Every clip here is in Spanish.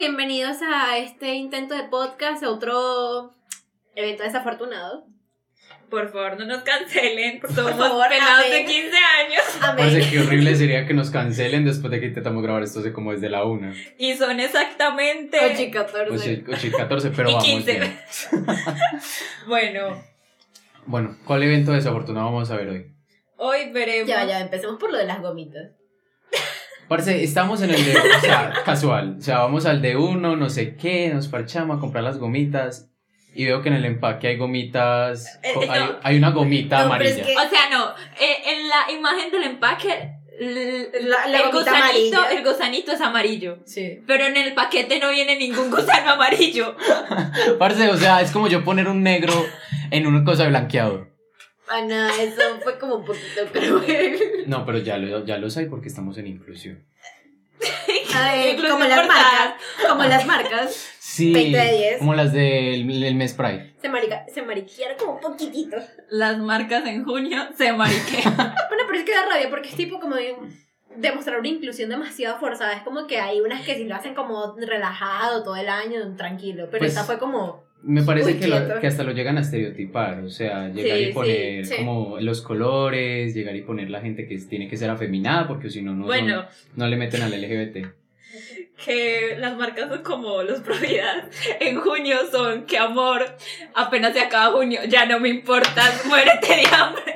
Bienvenidos a este intento de podcast, otro evento desafortunado. Por favor, no nos cancelen. Somos favor, pelados amén. de 15 años. Amén. Parece que horrible sería que nos cancelen después de que intentamos grabar esto hace como desde la 1. Y son exactamente 8 y 14. 8 y 14, pero Y vamos 15. bien. Bueno, ¿Cuál evento desafortunado vamos a ver hoy? hoy veremos. Ya, empecemos por lo de las gomitas. Parce, estamos en el de, o sea, casual. O sea, vamos al de uno, no sé qué, nos parchamos a comprar las gomitas. Y veo que en el empaque hay gomitas. No. Hay una gomita No, pero es amarilla. que- O sea, no. En la imagen del empaque, La el gomita gusanito, amarilla. el gusanito es amarillo. Sí. Pero en el paquete no viene ningún gusano amarillo. Parce, o sea, es como yo poner un negro en una cosa de blanqueador. Ana, eso fue como un poquito cruel. No, pero ya los hay porque estamos en inclusión. Ay, Inclusión como las forzada. marcas. Como las marcas. Sí, 20 de 10. como las del mes Pride. Se mariquearon como un poquitito. Las marcas en junio se mariquean. Bueno, pero es que da rabia porque es tipo como de demostrar una inclusión demasiado forzada. Es como que hay unas que sí lo hacen como relajado todo el año, tranquilo. Pero Pues, esta fue como... Me parece Uy, que, quieto. que hasta lo llegan a estereotipar, o sea, llegar Sí, y poner sí. como los colores, llegar y poner la gente que tiene que ser afeminada, porque si no, Bueno, no le meten al LGBT. que las marcas son como los Providas. En junio son que amor, apenas se acaba junio, ya no me importas, muérete de hambre.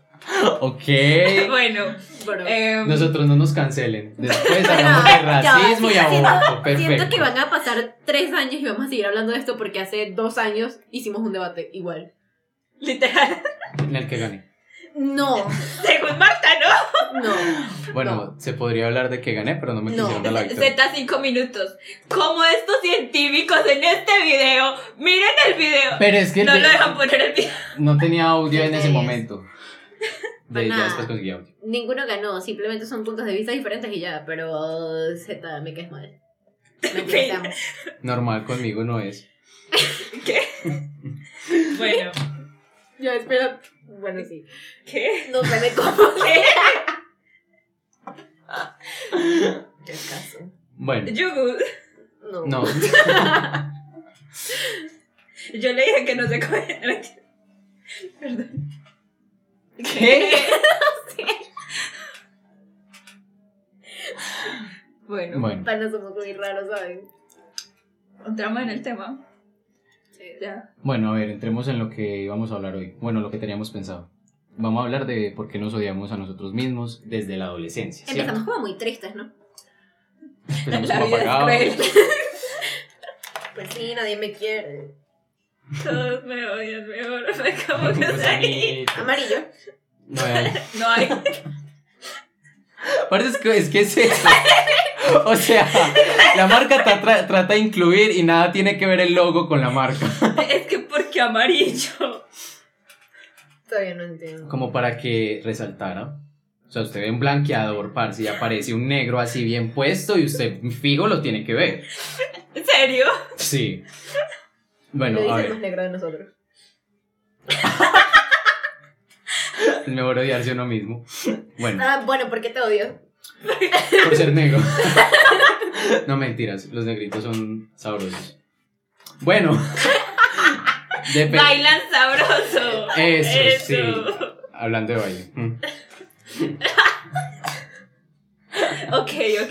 Ok. Bueno, Nosotros no nos cancelen. Después Bueno, hablamos de ya, racismo y siento- aborto. Perfecto. Siento que van a pasar 3 años y vamos a seguir hablando de esto porque hace 2 años hicimos un debate igual. literal, En el que gané. No, según Marta, ¿no? no. Bueno, se podría hablar de que gané, pero no me No. quisieron dar la victoria. Z5 minutos. Como estos científicos en este video, miren el video. Pero es que No lo dejan poner el video. no tenía audio en ese Ustedes. momento. Pues Ya nada. después conseguí audio. Ninguno ganó, simplemente son puntos de vista diferentes y ya, pero Z, me caes mal. Mentira, te amo. Normal, conmigo no es. ¿Qué? Bueno, Ya, espera. Bueno, sí. ¿qué? No se me como. ¿Qué? ¿Qué caso? Bueno, Yugu. No. no. Yo le dije que no se come. Perdón. ¿Qué? Bueno, Panas somos muy raros, ¿saben? entramos en el tema. Sí. Ya. Bueno, a ver, entremos en lo que íbamos a hablar hoy. Bueno, lo que teníamos pensado. Vamos a hablar de por qué nos odiamos a nosotros mismos desde la adolescencia, ¿cierto? Empezamos como muy tristes, ¿no? Empezamos La como vida es apagados. cruel. Pues sí, nadie me quiere. Todos me odian mejor. Me acabo de Pues, salir. amiguito. Amarillo. No hay. No hay. Aparte es que es eso. O sea, la marca trata de incluir y nada tiene que ver el logo con la marca. Es que porque amarillo. Todavía no entiendo. Como para que resaltara. O sea, usted ve un blanqueador, parce, y aparece un negro así bien puesto y usted fijo lo tiene que ver. ¿En serio? Sí. Bueno, Lo a dice el más ver, negro de nosotros. es mejor odiarse a uno mismo. Bueno, Ah, bueno, ¿por qué te odio? por ser negro. No, mentiras, los negritos son sabrosos. Bueno. Bailan sabroso. Eso, sí. Hablando de baile. Ok.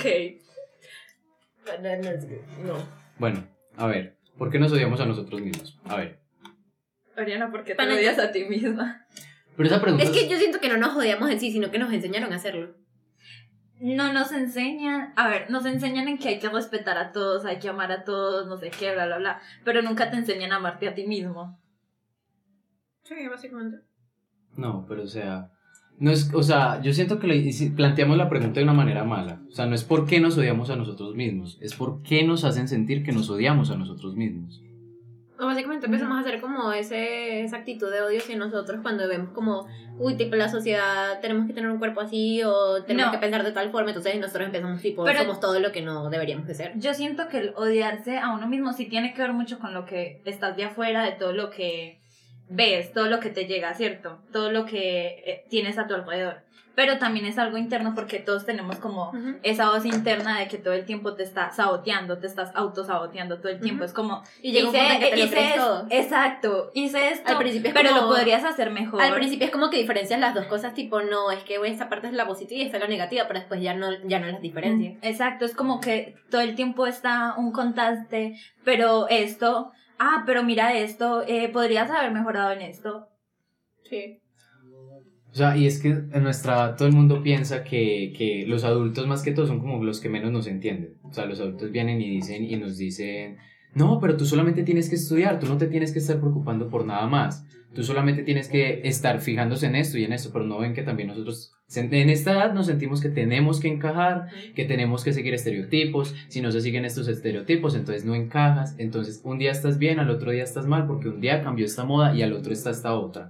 No. Bueno, a ver, ¿por qué nos odiamos a nosotros mismos? A ver. Oriana, ¿por qué te Pana, odias a ti misma? Pero esa pregunta Es que yo siento que no nos odiamos en sí, sino que nos enseñaron a hacerlo. No nos enseñan, a ver, nos enseñan en que hay que respetar a todos, hay que amar a todos, no sé qué, bla, bla, bla, pero nunca te enseñan a amarte a ti mismo. Sí, básicamente. No, pero o sea, no es, o sea, yo siento que si planteamos la pregunta de una manera mala. O sea, no es por qué nos odiamos a nosotros mismos, es por qué nos hacen sentir que nos odiamos a nosotros mismos. O básicamente empezamos a hacer como esa actitud de odio hacia nosotros cuando vemos como, uy, tipo la sociedad, tenemos que tener un cuerpo así o tenemos No. que pensar de tal forma, entonces nosotros empezamos tipo, Pero- somos todo lo que no deberíamos de ser. Yo siento que el odiarse a uno mismo sí tiene que ver mucho con lo que estás de afuera, de todo lo que ves todo lo que te llega, ¿cierto? Todo lo que tienes a tu alrededor. Pero también es algo interno porque todos tenemos como esa voz interna de que todo el tiempo te estás saboteando, te estás autosaboteando todo el tiempo. Es como, y llega un punto en que te lo crees todo. Exacto, hice esto, al principio es pero como, lo podrías hacer mejor. Al principio es como que diferencias las dos cosas, tipo, no, es que esta parte es la positiva y esta es la negativa, pero después ya no las diferencias. Exacto, es como que todo el tiempo está un contraste, pero esto, pero mira esto, podrías haber mejorado en esto. Sí. O sea, y es que todo el mundo piensa que los adultos más que todo son como los que menos nos entienden. O sea, los adultos vienen y nos dicen, no, pero tú solamente tienes que estudiar, tú no te tienes que estar preocupando por nada más. Tú solamente tienes que estar fijándose en esto y en esto, pero no ven que también nosotros en esta edad nos sentimos que tenemos que encajar, que tenemos que seguir estereotipos. Si no se siguen estos estereotipos, entonces no encajas. Entonces un día estás bien, al otro día estás mal, porque un día cambió esta moda y al otro está esta otra.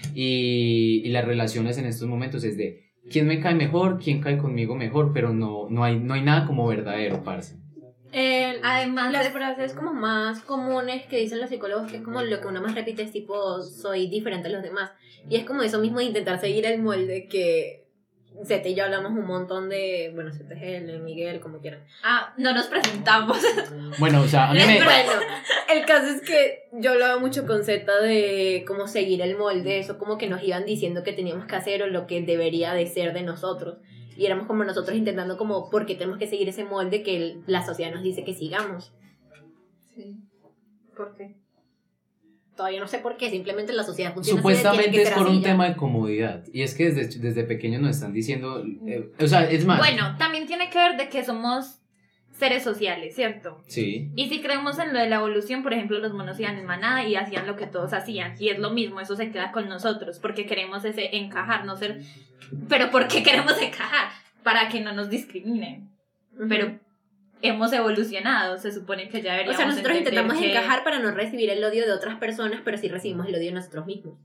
Y las relaciones en estos momentos es de quién me cae mejor, quién cae conmigo mejor, pero no hay nada como verdadero, parce. Además, las frases como más comunes que dicen los psicólogos, que es como lo que uno más repite, es tipo, soy diferente a los demás. Y es como eso mismo de intentar seguir el molde que Zete y yo hablamos un montón de, bueno, Zete es él, Miguel, como quieran. No nos presentamos. Bueno, o sea, a mí Bueno, el caso es que yo hablaba mucho con Zeta de cómo seguir el molde, eso como que nos iban diciendo que teníamos que hacer o lo que debería de ser de nosotros. Y éramos como nosotros intentando como, ¿por qué tenemos que seguir ese molde que la sociedad nos dice que sigamos? Sí. ¿Por qué? Todavía no sé por qué, simplemente la sociedad funciona supuestamente así, es por un ya. tema de comodidad. Y es que desde pequeños nos están diciendo, o sea, es más. Bueno, también tiene que ver de que somos seres sociales, ¿cierto? Sí. Y si creemos en lo de la evolución, por ejemplo, los monos iban en manada y hacían lo que todos hacían. Y es lo mismo, eso se queda con nosotros, porque queremos ese encajar, no ser... Pero ¿por qué queremos encajar? Para que no nos discriminen. Pero hemos evolucionado, se supone que ya deberíamos. O sea, nosotros intentamos que... encajar para no recibir el odio de otras personas, pero sí recibimos el odio de nosotros mismos.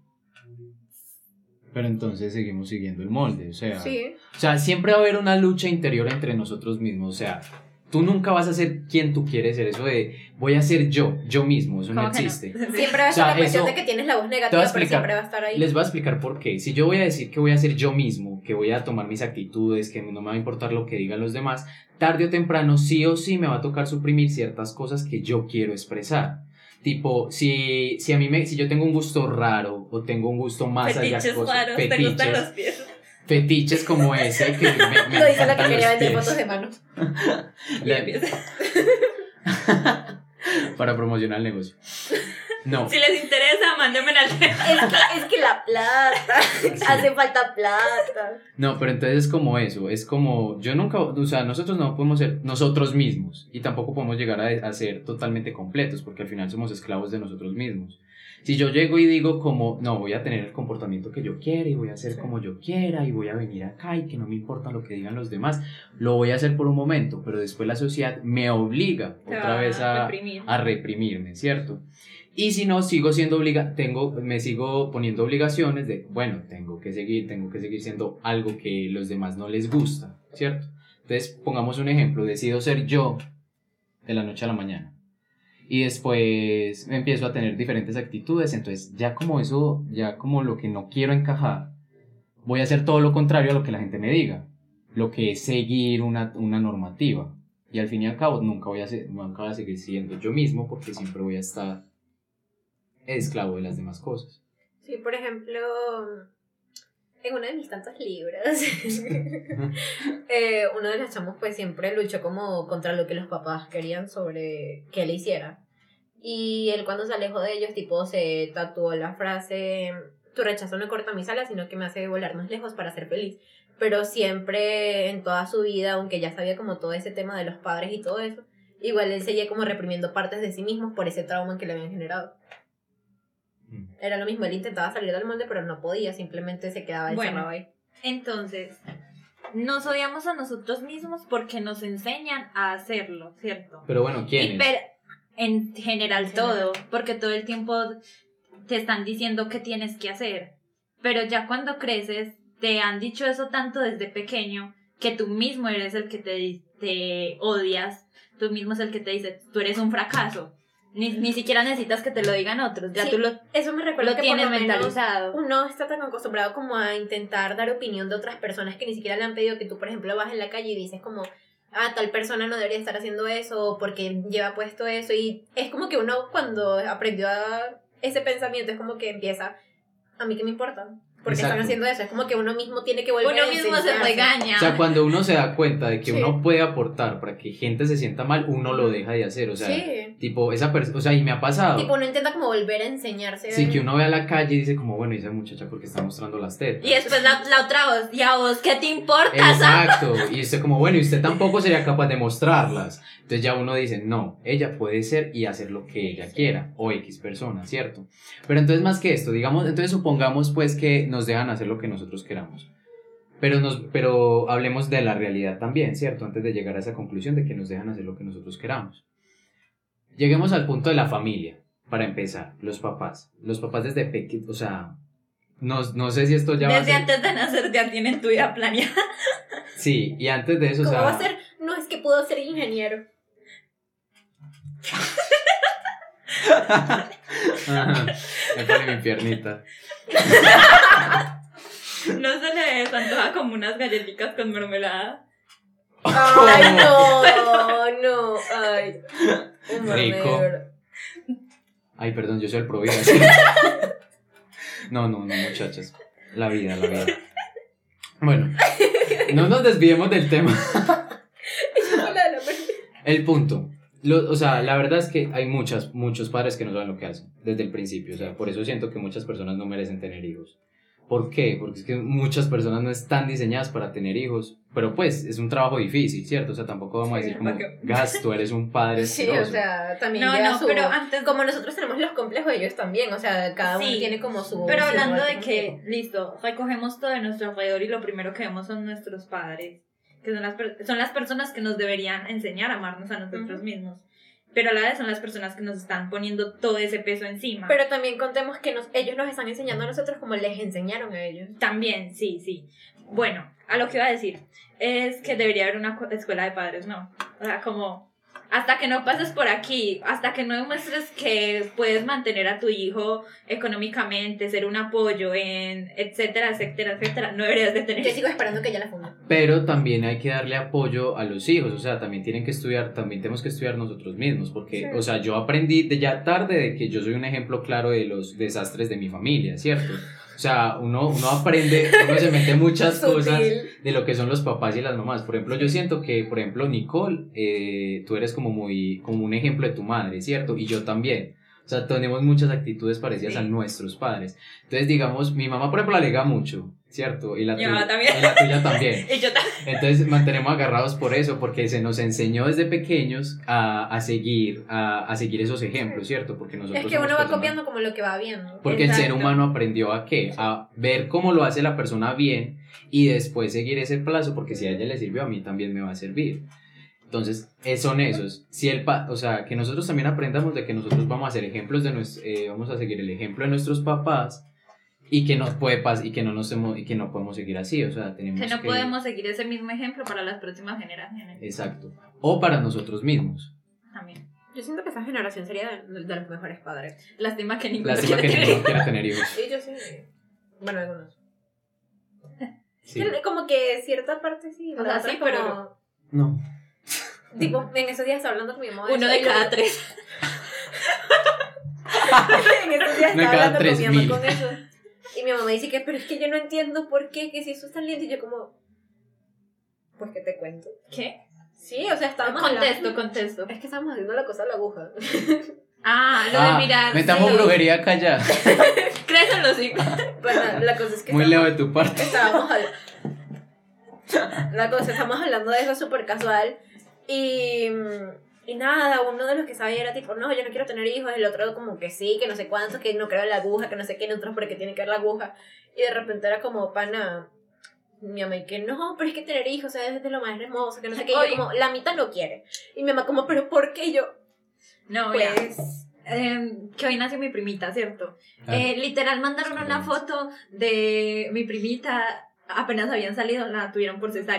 Pero entonces seguimos siguiendo el molde, sí. O sea, siempre va a haber una lucha interior entre nosotros mismos, o sea, tú nunca vas a ser quien tú quieres ser, eso de voy a ser yo mismo, eso no existe. No? Siempre va a ser la cuestión de que tienes la voz negativa, pero siempre va a estar ahí. Les voy a explicar por qué. Si yo voy a decir que voy a ser yo mismo, que voy a tomar mis actitudes, que no me va a importar lo que digan los demás, tarde o temprano sí o sí me va a tocar suprimir ciertas cosas que yo quiero expresar. Tipo, si yo tengo un gusto raro o tengo un gusto más allá de cosas, raros, ¿te gustan los pies? Fetiches como ese que me lo dice la que encantan quería los vender pies. fotos de manos. Para promocionar el negocio. No. Si les interesa, mándenme al es que la plata, hace falta plata. No, pero entonces es como eso, es como yo nunca, o sea, nosotros no podemos ser nosotros mismos y tampoco podemos llegar a ser totalmente completos porque al final somos esclavos de nosotros mismos. Si yo llego y digo como, no, voy a tener el comportamiento que yo quiera y voy a hacer como yo quiera y voy a venir acá y que no me importa lo que digan los demás, lo voy a hacer por un momento, pero después la sociedad me obliga otra vez a reprimirme, ¿cierto? Y si no, sigo siendo me sigo poniendo obligaciones de, bueno, tengo que seguir siendo algo que los demás no les gusta, ¿cierto? Entonces, pongamos un ejemplo, decido ser yo de la noche a la mañana. Y después empiezo a tener diferentes actitudes, entonces ya como lo que no quiero encajar, voy a hacer todo lo contrario a lo que la gente me diga, lo que es seguir una normativa. Y al fin y al cabo nunca voy a seguir siendo yo mismo porque siempre voy a estar esclavo de las demás cosas. Sí, por ejemplo, en uno de mis tantos libros, uno de los chamos pues siempre luchó como contra lo que los papás querían sobre que él hiciera. Y él cuando se alejó de ellos, tipo, se tatuó la frase, tu rechazo no corta mis alas, sino que me hace volar más lejos para ser feliz. Pero siempre en toda su vida, aunque ya sabía como todo ese tema de los padres y todo eso, igual él seguía como reprimiendo partes de sí mismo por ese trauma que le habían generado. Era lo mismo, él intentaba salir del molde, pero no podía, simplemente se quedaba encerrado ahí. Entonces, nos odiamos a nosotros mismos porque nos enseñan a hacerlo, ¿cierto? Pero bueno, ¿quiénes? En general todo, porque todo el tiempo te están diciendo qué tienes que hacer. Pero ya cuando creces, te han dicho eso tanto desde pequeño, que tú mismo eres el que te odias, tú mismo es el que te dice, tú eres un fracaso. Ni siquiera necesitas que te lo digan otros, ya Sí, tú lo eso me recuerda lo que tienes por lo menos mentalizado. uno está tan acostumbrado como a intentar dar opinión de otras personas que ni siquiera le han pedido, que tú, por ejemplo, vas en la calle y dices como, tal persona no debería estar haciendo eso porque lleva puesto eso, y es como que uno cuando aprendió ese pensamiento es como que empieza, a mí qué me importa, porque Exacto. están haciendo eso, es como que uno mismo tiene que volver Uno a mismo se enseñarse. regaña. O sea, cuando uno se da cuenta de que Sí. uno puede aportar para que gente se sienta mal, uno lo deja de hacer. O sea, Sí. tipo, esa persona, o sea, y me ha pasado. Tipo, uno intenta como volver a enseñarse. Sí, que uno ve a la calle y dice como, bueno, ¿y esa muchacha porque está mostrando las tetas? Y después la otra voz, ¿y a vos qué te importa? Exacto, y usted como, bueno, y usted tampoco sería capaz de mostrarlas. Entonces ya uno dice, no, ella puede ser y hacer lo que ella quiera, o X persona, ¿cierto? Pero entonces más que esto, digamos, entonces supongamos pues que nos dejan hacer lo que nosotros queramos. Pero hablemos de la realidad también, ¿cierto? Antes de llegar a esa conclusión de que nos dejan hacer lo que nosotros queramos. Lleguemos al punto de la familia, para empezar, los papás. Los papás desde pequeños, o sea, no sé si esto ya va a Desde ser... antes de nacer ya tienen tu vida planeada. Sí, y antes de eso, o ¿Cómo sea... va a ser? No, es que puedo ser ingeniero. Ajá, me pone mi piernita. No se le desantoja como unas galletitas con mermelada. Ay, no, ay. Un Rico. mordedor. Ay, perdón, yo soy el Provida. No, muchachas. La vida. Bueno, no nos desviemos del tema. El punto. O sea, la verdad es que hay muchos padres que no saben lo que hacen desde el principio. O sea, por eso siento que muchas personas no merecen tener hijos. ¿Por qué? Porque es que muchas personas no están diseñadas para tener hijos. Pero pues, es un trabajo difícil, ¿cierto? O sea, tampoco vamos a decir como, Gas, tú eres un padre Sí, asqueroso. o sea, también No, lleva su... pero antes... Como nosotros tenemos los complejos, ellos también, o sea, cada uno Sí, tiene como su... Pero su hablando rol de como que, listo, recogemos todo de nuestro alrededor y lo primero que vemos son nuestros padres, que son las personas que nos deberían enseñar a amarnos a nosotros mismos. Pero a la vez son las personas que nos están poniendo todo ese peso encima. Pero también contemos que ellos nos están enseñando a nosotros como les enseñaron a ellos. También, sí. Bueno, a lo que iba a decir es que debería haber una escuela de padres, ¿no? O sea, como hasta que no pases por aquí, hasta que no demuestres que puedes mantener a tu hijo económicamente, ser un apoyo en etcétera, no deberías de tener. Yo sigo esperando que ella la funda. Pero también hay que darle apoyo a los hijos, o sea, también tienen que estudiar, también tenemos que estudiar nosotros mismos, porque, Sí. o sea, yo aprendí de ya tarde de que yo soy un ejemplo claro de los desastres de mi familia, ¿cierto? O sea, uno aprende, uno se mete muchas cosas de lo que son los papás y las mamás. Por ejemplo, yo siento que, por ejemplo, Nicole, tú eres como un ejemplo de tu madre, ¿cierto? Y yo también. O sea, tenemos muchas actitudes parecidas a nuestros padres. Entonces, digamos, mi mamá, por ejemplo, alega mucho, ¿cierto? Y la tuya también. Y la tuya también. Y yo también. Entonces, mantenemos agarrados por eso, porque se nos enseñó desde pequeños a seguir esos ejemplos, ¿cierto? Porque nosotros Es que uno somos va personas- copiando como lo que va viendo. Porque el ser Exacto. humano aprendió a ¿qué? A ver cómo lo hace la persona bien y después seguir ese plazo, porque si a ella le sirvió, a mí también me va a servir. Entonces, son esos. Si o sea, que nosotros también aprendamos de que nosotros vamos a hacer ejemplos vamos a seguir el ejemplo de nuestros papás y que nos puede pasar y que no podemos seguir así, o sea, tenemos Que no podemos seguir ese mismo ejemplo para las próximas generaciones. Exacto. O para nosotros mismos. También. Yo siento que esa generación sería de los mejores padres. Lástima que ninguno Lástima que quiere ninguno tener. quiera tener hijos. Y yo sí. Bueno, algunos. Sí. Como que cierta parte sí. O la sea, otra sí, como- pero- No. Tipo, en esos días estaba hablando con mi mamá. Uno de cada tres. En esos días Uno de estaba cada hablando con mi 3000. mamá con eso. Y mi mamá dice que, pero es que yo no entiendo por qué, que si eso es tan lindo. Y yo como, pues que te cuento. ¿Qué? Sí, o sea, estábamos Contesto. Es que estábamos haciendo la cosa a la aguja. Ah, lo de mirar. Metamos sí. brujería acá ya. Crees en los hijos. Bueno, la cosa es que Muy leo de tu parte. estábamos estamos hablando de eso súper casual. Y nada, uno de los que sabía era tipo, no, yo no quiero tener hijos. El otro como que sí, que no sé cuántos, que no creo en la aguja, que no sé qué, nosotros porque tiene que ver la aguja. Y de repente era como, pana, mi mamá y que no, pero es que tener hijos, o sea, es de lo más hermoso, que no sé qué. Y Oye. yo como, la mitad no quiere. Y mi mamá como, pero ¿por qué? Y yo, No, mira. pues... Que hoy nació mi primita, ¿cierto? Ah. Literal mandaron una Excelente. foto de mi primita, apenas habían salido, la tuvieron por cesárea.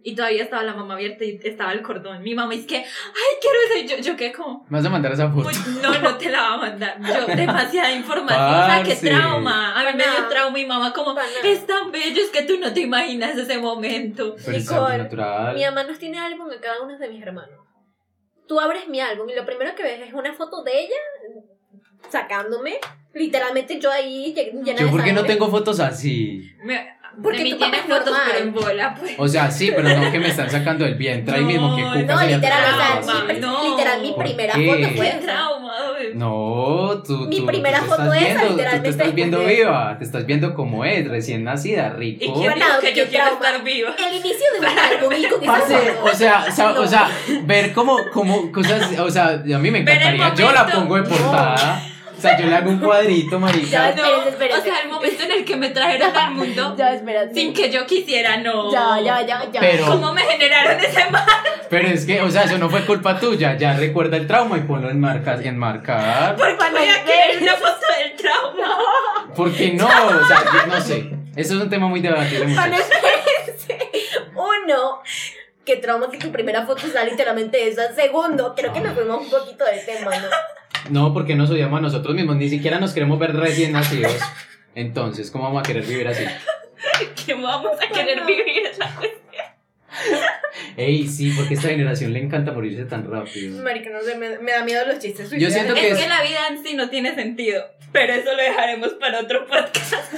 Y todavía estaba la mamá abierta y estaba el cordón. Mi mamá es que, ay, quiero eso. Yo quedé como... ¿Me vas a mandar esa foto? No te la va a mandar. Yo, demasiada información. Parce. O sea, qué trauma. A mí me dio trauma y mamá como, es tan bello, es que tú no te imaginas ese momento. Pero es algo Nicole, natural. mi mamá nos tiene álbum de cada uno de mis hermanos. Tú abres mi álbum y lo primero que ves es una foto de ella sacándome. Literalmente yo ahí llena Yo de porque no sangre. tengo fotos así. Porque de mí tu papá tiene es fotos normal. pero en bola, pues. O sea, sí, pero no que me están sacando el vientre ahí mismo que cuca No, sería literal, o sea, trauma. literal, mi ¿Por primera qué? foto fue Qué esa. trauma, güey. No, Mi tú primera te foto estás esa, viendo, tú literalmente te estás viendo después de- viva, te estás viendo como es, recién nacida, rico. ¿Y quién Bueno, dijo que qué yo quiero trauma. estar viva? El inicio de un álbum y con esa Parce, foto. o sea, ver como cosas, o sea, a mí me Ver el encantaría, yo la momento. pongo de portada, o sea, yo le hago un cuadrito, Ya, marica. espérate. O sea, el momento en el que me trajeron al mundo Ya, espérate. sin que yo quisiera, no. Ya. Pero- ¿Cómo me generaron ese mal? Pero es que, o sea, eso no fue culpa tuya, ya recuerda el trauma y ponlo en marcar. Porque voy a querer una foto del trauma. ¿Por qué no? O sea, yo no sé. Eso es un tema muy debatible, Bueno, muchachos. espérense. Uno, qué trauma que tu primera foto sea literalmente esa. Segundo, creo que nos fuimos un poquito del tema, ¿no? No, porque nos odiamos a nosotros mismos, ni siquiera nos queremos ver recién nacidos. Entonces, ¿cómo vamos a querer vivir así? Que vamos a querer vivir esa cuestión. Ey, sí, porque a esta generación le encanta morirse tan rápido. Marica, no sé, me da miedo los chistes Yo siento que Es es- que la vida en sí no tiene sentido. Pero eso lo dejaremos para otro podcast.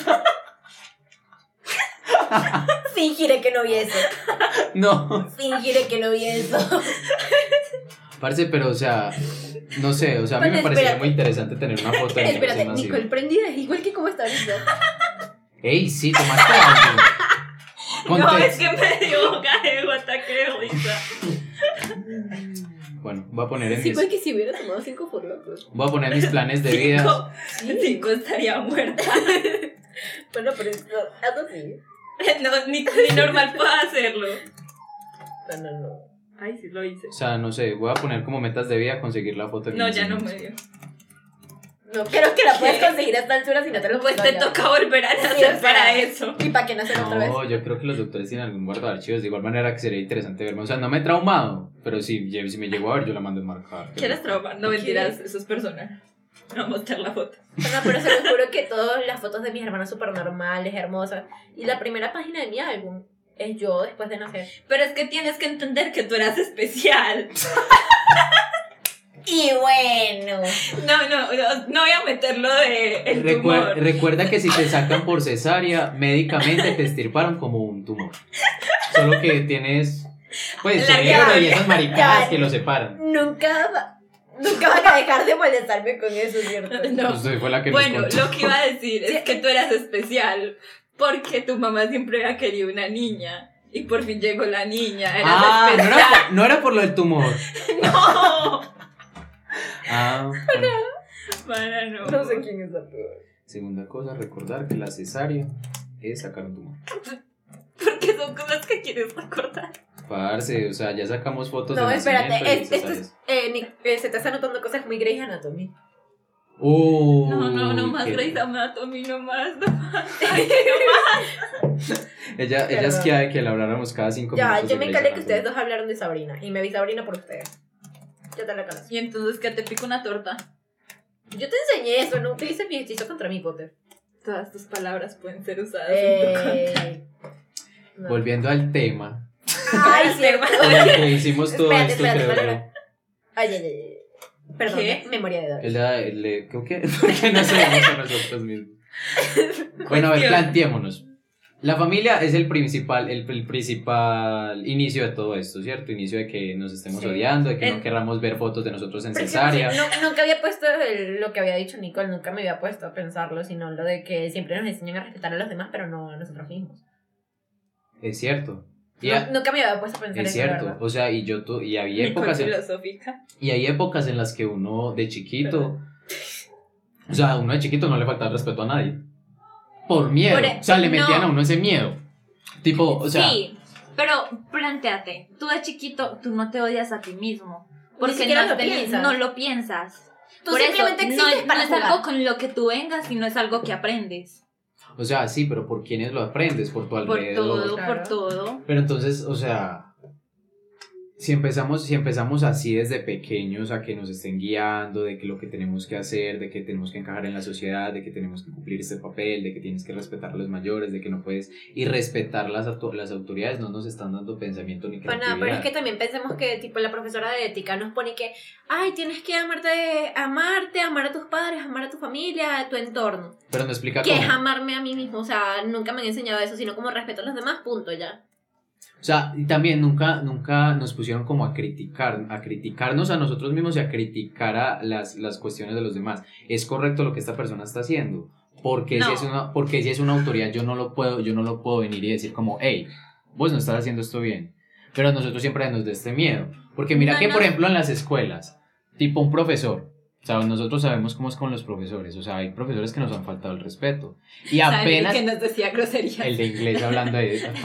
Fingiré que no vi eso. No, Fingiré que no vi eso. parce, pero o sea, no sé, o sea, a mí Bueno, me parecería espérate. muy interesante tener una foto de mí Espérate, recién nacido. Nicole prendida es igual que como está ahorita. Ey, sí, tomaste algo. No, es Context. que me dio gaje, ataque de risa. Bueno, voy a poner en Es mis, igual que si hubiera tomado 5 furlocos. voy a poner mis planes de vida. Cinco estaría muerta. Bueno, pero hazlo así. No, ni normal puedo hacerlo. No. Ay, sí lo hice. O sea, no sé, voy a poner como metas de vida conseguir la foto de No, mi ya no nacimiento. me dio. No creo que la puedes conseguir a esta altura si no te lo Pues puedes te toca volver a nacer o sea, para eso. ¿Y para qué nacer otra vez? No, yo creo que los doctores tienen algún guardo de archivos. De igual manera que sería interesante verme. O sea, no me he traumado, pero si me llego a ver, yo la mando a enmarcar. ¿Quieres traumar? No mentiras, eso es personal. No mostrar la foto. No, pero se lo juro que todas las fotos de mis hermanas súper normales, hermosas. Y la primera página de mi álbum es yo después de nacer. Pero es que tienes que entender que tú eras especial. Y bueno. No voy a meterlo de el tumor. Recuerda que si te sacan por cesárea, médicamente te estirparon como un tumor. Solo que tienes, pues, La cerebro y llave. esas maricadas Ya. que lo separan. Nunca van a dejar de molestarme con eso, ¿cierto? No. Usted fue la que nos Bueno, contó. lo que iba a decir es que tú eras especial porque tu mamá siempre había querido una niña y por fin llegó la niña. Eras Ah, especial. no era por lo del tumor. No. Ah, bueno. Para no. No sé quién es la peor. Segunda cosa, recordar que la cesárea es sacar un tumor. Porque son cosas que quieres recordar. Parce, o sea, ya sacamos fotos No, de espérate, nacimiento y esto cesáreas. es, se te están notando cosas muy Grey's Anatomy. No más qué- Grey's Anatomy, no más. Ella es Perdón. que la habláramos cada 5 Ya, minutos. yo de me Grey's calé que Anatomy. ustedes dos hablaron de Sabrina. Y me vi Sabrina por ustedes. Yo te la conozco. Y entonces que te pico una torta. Yo te enseñé eso, no utilices mi hechizo contra mi Potter. Todas tus palabras pueden ser usadas en tu contra. No. Volviendo al tema. Ay, cierto. Con el que hicimos todo Espérate, esto, espérate, creo espérate. Ay. Perdón, ¿Qué? memoria de Dory. Creo que porque no sabemos a nosotros mismos. Bueno, a ver, planteémonos. La familia es el principal inicio de todo esto, ¿cierto? Inicio de que nos estemos Sí. odiando, de que no querramos ver fotos de nosotros en Pero cesárea. nunca había puesto lo que había dicho Nicole, nunca me había puesto a pensarlo, sino lo de que siempre nos enseñan a respetar a los demás, pero no a nosotros mismos. Es cierto. Nunca me había puesto a pensar Es eso, la cierto. verdad. O sea, y había Nicole épocas filosófica. y hay épocas en las que uno de chiquito, o sea, uno de chiquito no le faltaba respeto a nadie. Por miedo. O sea, le metían a uno ese miedo. Tipo, o sea, Sí, pero planteate, tú de chiquito, tú no te odias a ti mismo. Porque siquiera no, lo piensas. no lo piensas. Tú Por eso, simplemente no, existes para no es jugar. algo con lo que tú vengas, sino es algo que aprendes. O sea, sí, pero ¿por quiénes lo aprendes? Por tu alrededor. Por todo. Pero entonces, o sea, si empezamos así desde pequeños a que nos estén guiando de que lo que tenemos que hacer, de que tenemos que encajar en la sociedad, de que tenemos que cumplir este papel, de que tienes que respetar a los mayores, de que no puedes irrespetar las autoridades, no nos están dando pensamiento ni creatividad. Pero es que también pensemos que tipo la profesora de ética nos pone que, ay, tienes que amar a tus padres, amar a tu familia, a tu entorno. Pero no explica que cómo. Es amarme a mí mismo, o sea, nunca me han enseñado eso, sino como respeto a los demás, punto, ya. O sea, y también nunca nos pusieron como a criticarnos a nosotros mismos y a criticar a las cuestiones de los demás. ¿Es correcto lo que esta persona está haciendo? Porque si es una autoridad, yo no lo puedo venir y decir como, hey, vos no estás haciendo esto bien. Pero a nosotros siempre nos da este miedo. Porque mira por ejemplo, en las escuelas, tipo un profesor, o sea, nosotros sabemos cómo es con los profesores. O sea, hay profesores que nos han faltado el respeto. Y apenas... que nos decía groserías. El de inglés hablando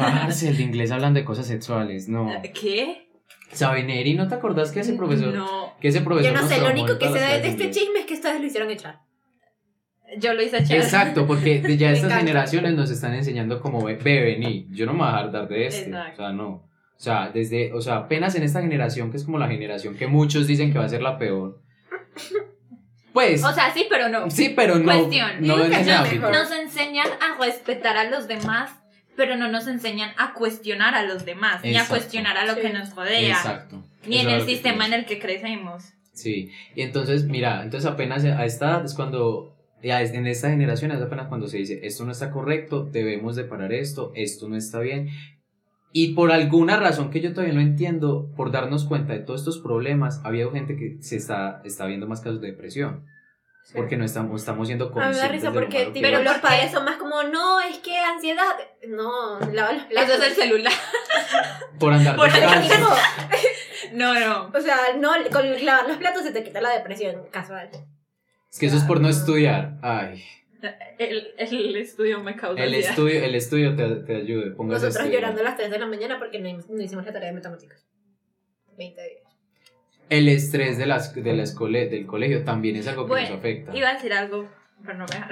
de cosas sexuales, no. ¿Qué? Sabeneri, ¿no te acordás que ese profesor? No. Que ese profesor Yo no sé, lo único que sé de de este chisme es que ustedes lo hicieron echar. Yo lo hice echar. Exacto, porque ya estas encanta. generaciones nos están enseñando como vení, yo no me voy a dejar dar de este. Exacto. O sea, no. O sea, apenas en esta generación, que es como la generación que muchos dicen que va a ser la peor. Pues. O sea, sí, pero no. Sí, pero no. Cuestión. No en ese Educación ámbito. Nos enseñan a respetar a los demás, pero no nos enseñan a cuestionar a los demás, ni a Exacto. cuestionar a lo Sí. que nos rodea, Exacto. ni Eso en es el lo que sistema en pienso. el que crecemos. Sí, y entonces, mira, apenas a esta edad es cuando, en esta generación es apenas cuando se dice, esto no está correcto, debemos de parar esto no está bien. Y por alguna razón que yo todavía no entiendo, por darnos cuenta de todos estos problemas, ha habido gente que se está viendo más casos de depresión. Sí. Porque no estamos siendo A mí me conscientes da risa de lo porque malo que tipo, es. los padres son más como, no, es que ansiedad. No, lava los platos. Eso es el celular. Por andar Por descalzo. No. O sea, no, con lavar los platos se te quita la depresión casual. Es que eso es por no estudiar. Ay. El estudio me causa El estudio te ayude. Póngase Nosotros a estudiar. llorando a las 3 de la mañana porque no hicimos la tarea de matemáticas. 20 días. El estrés del colegio también es algo que nos afecta. Iba a decir algo, pero no me dejaron.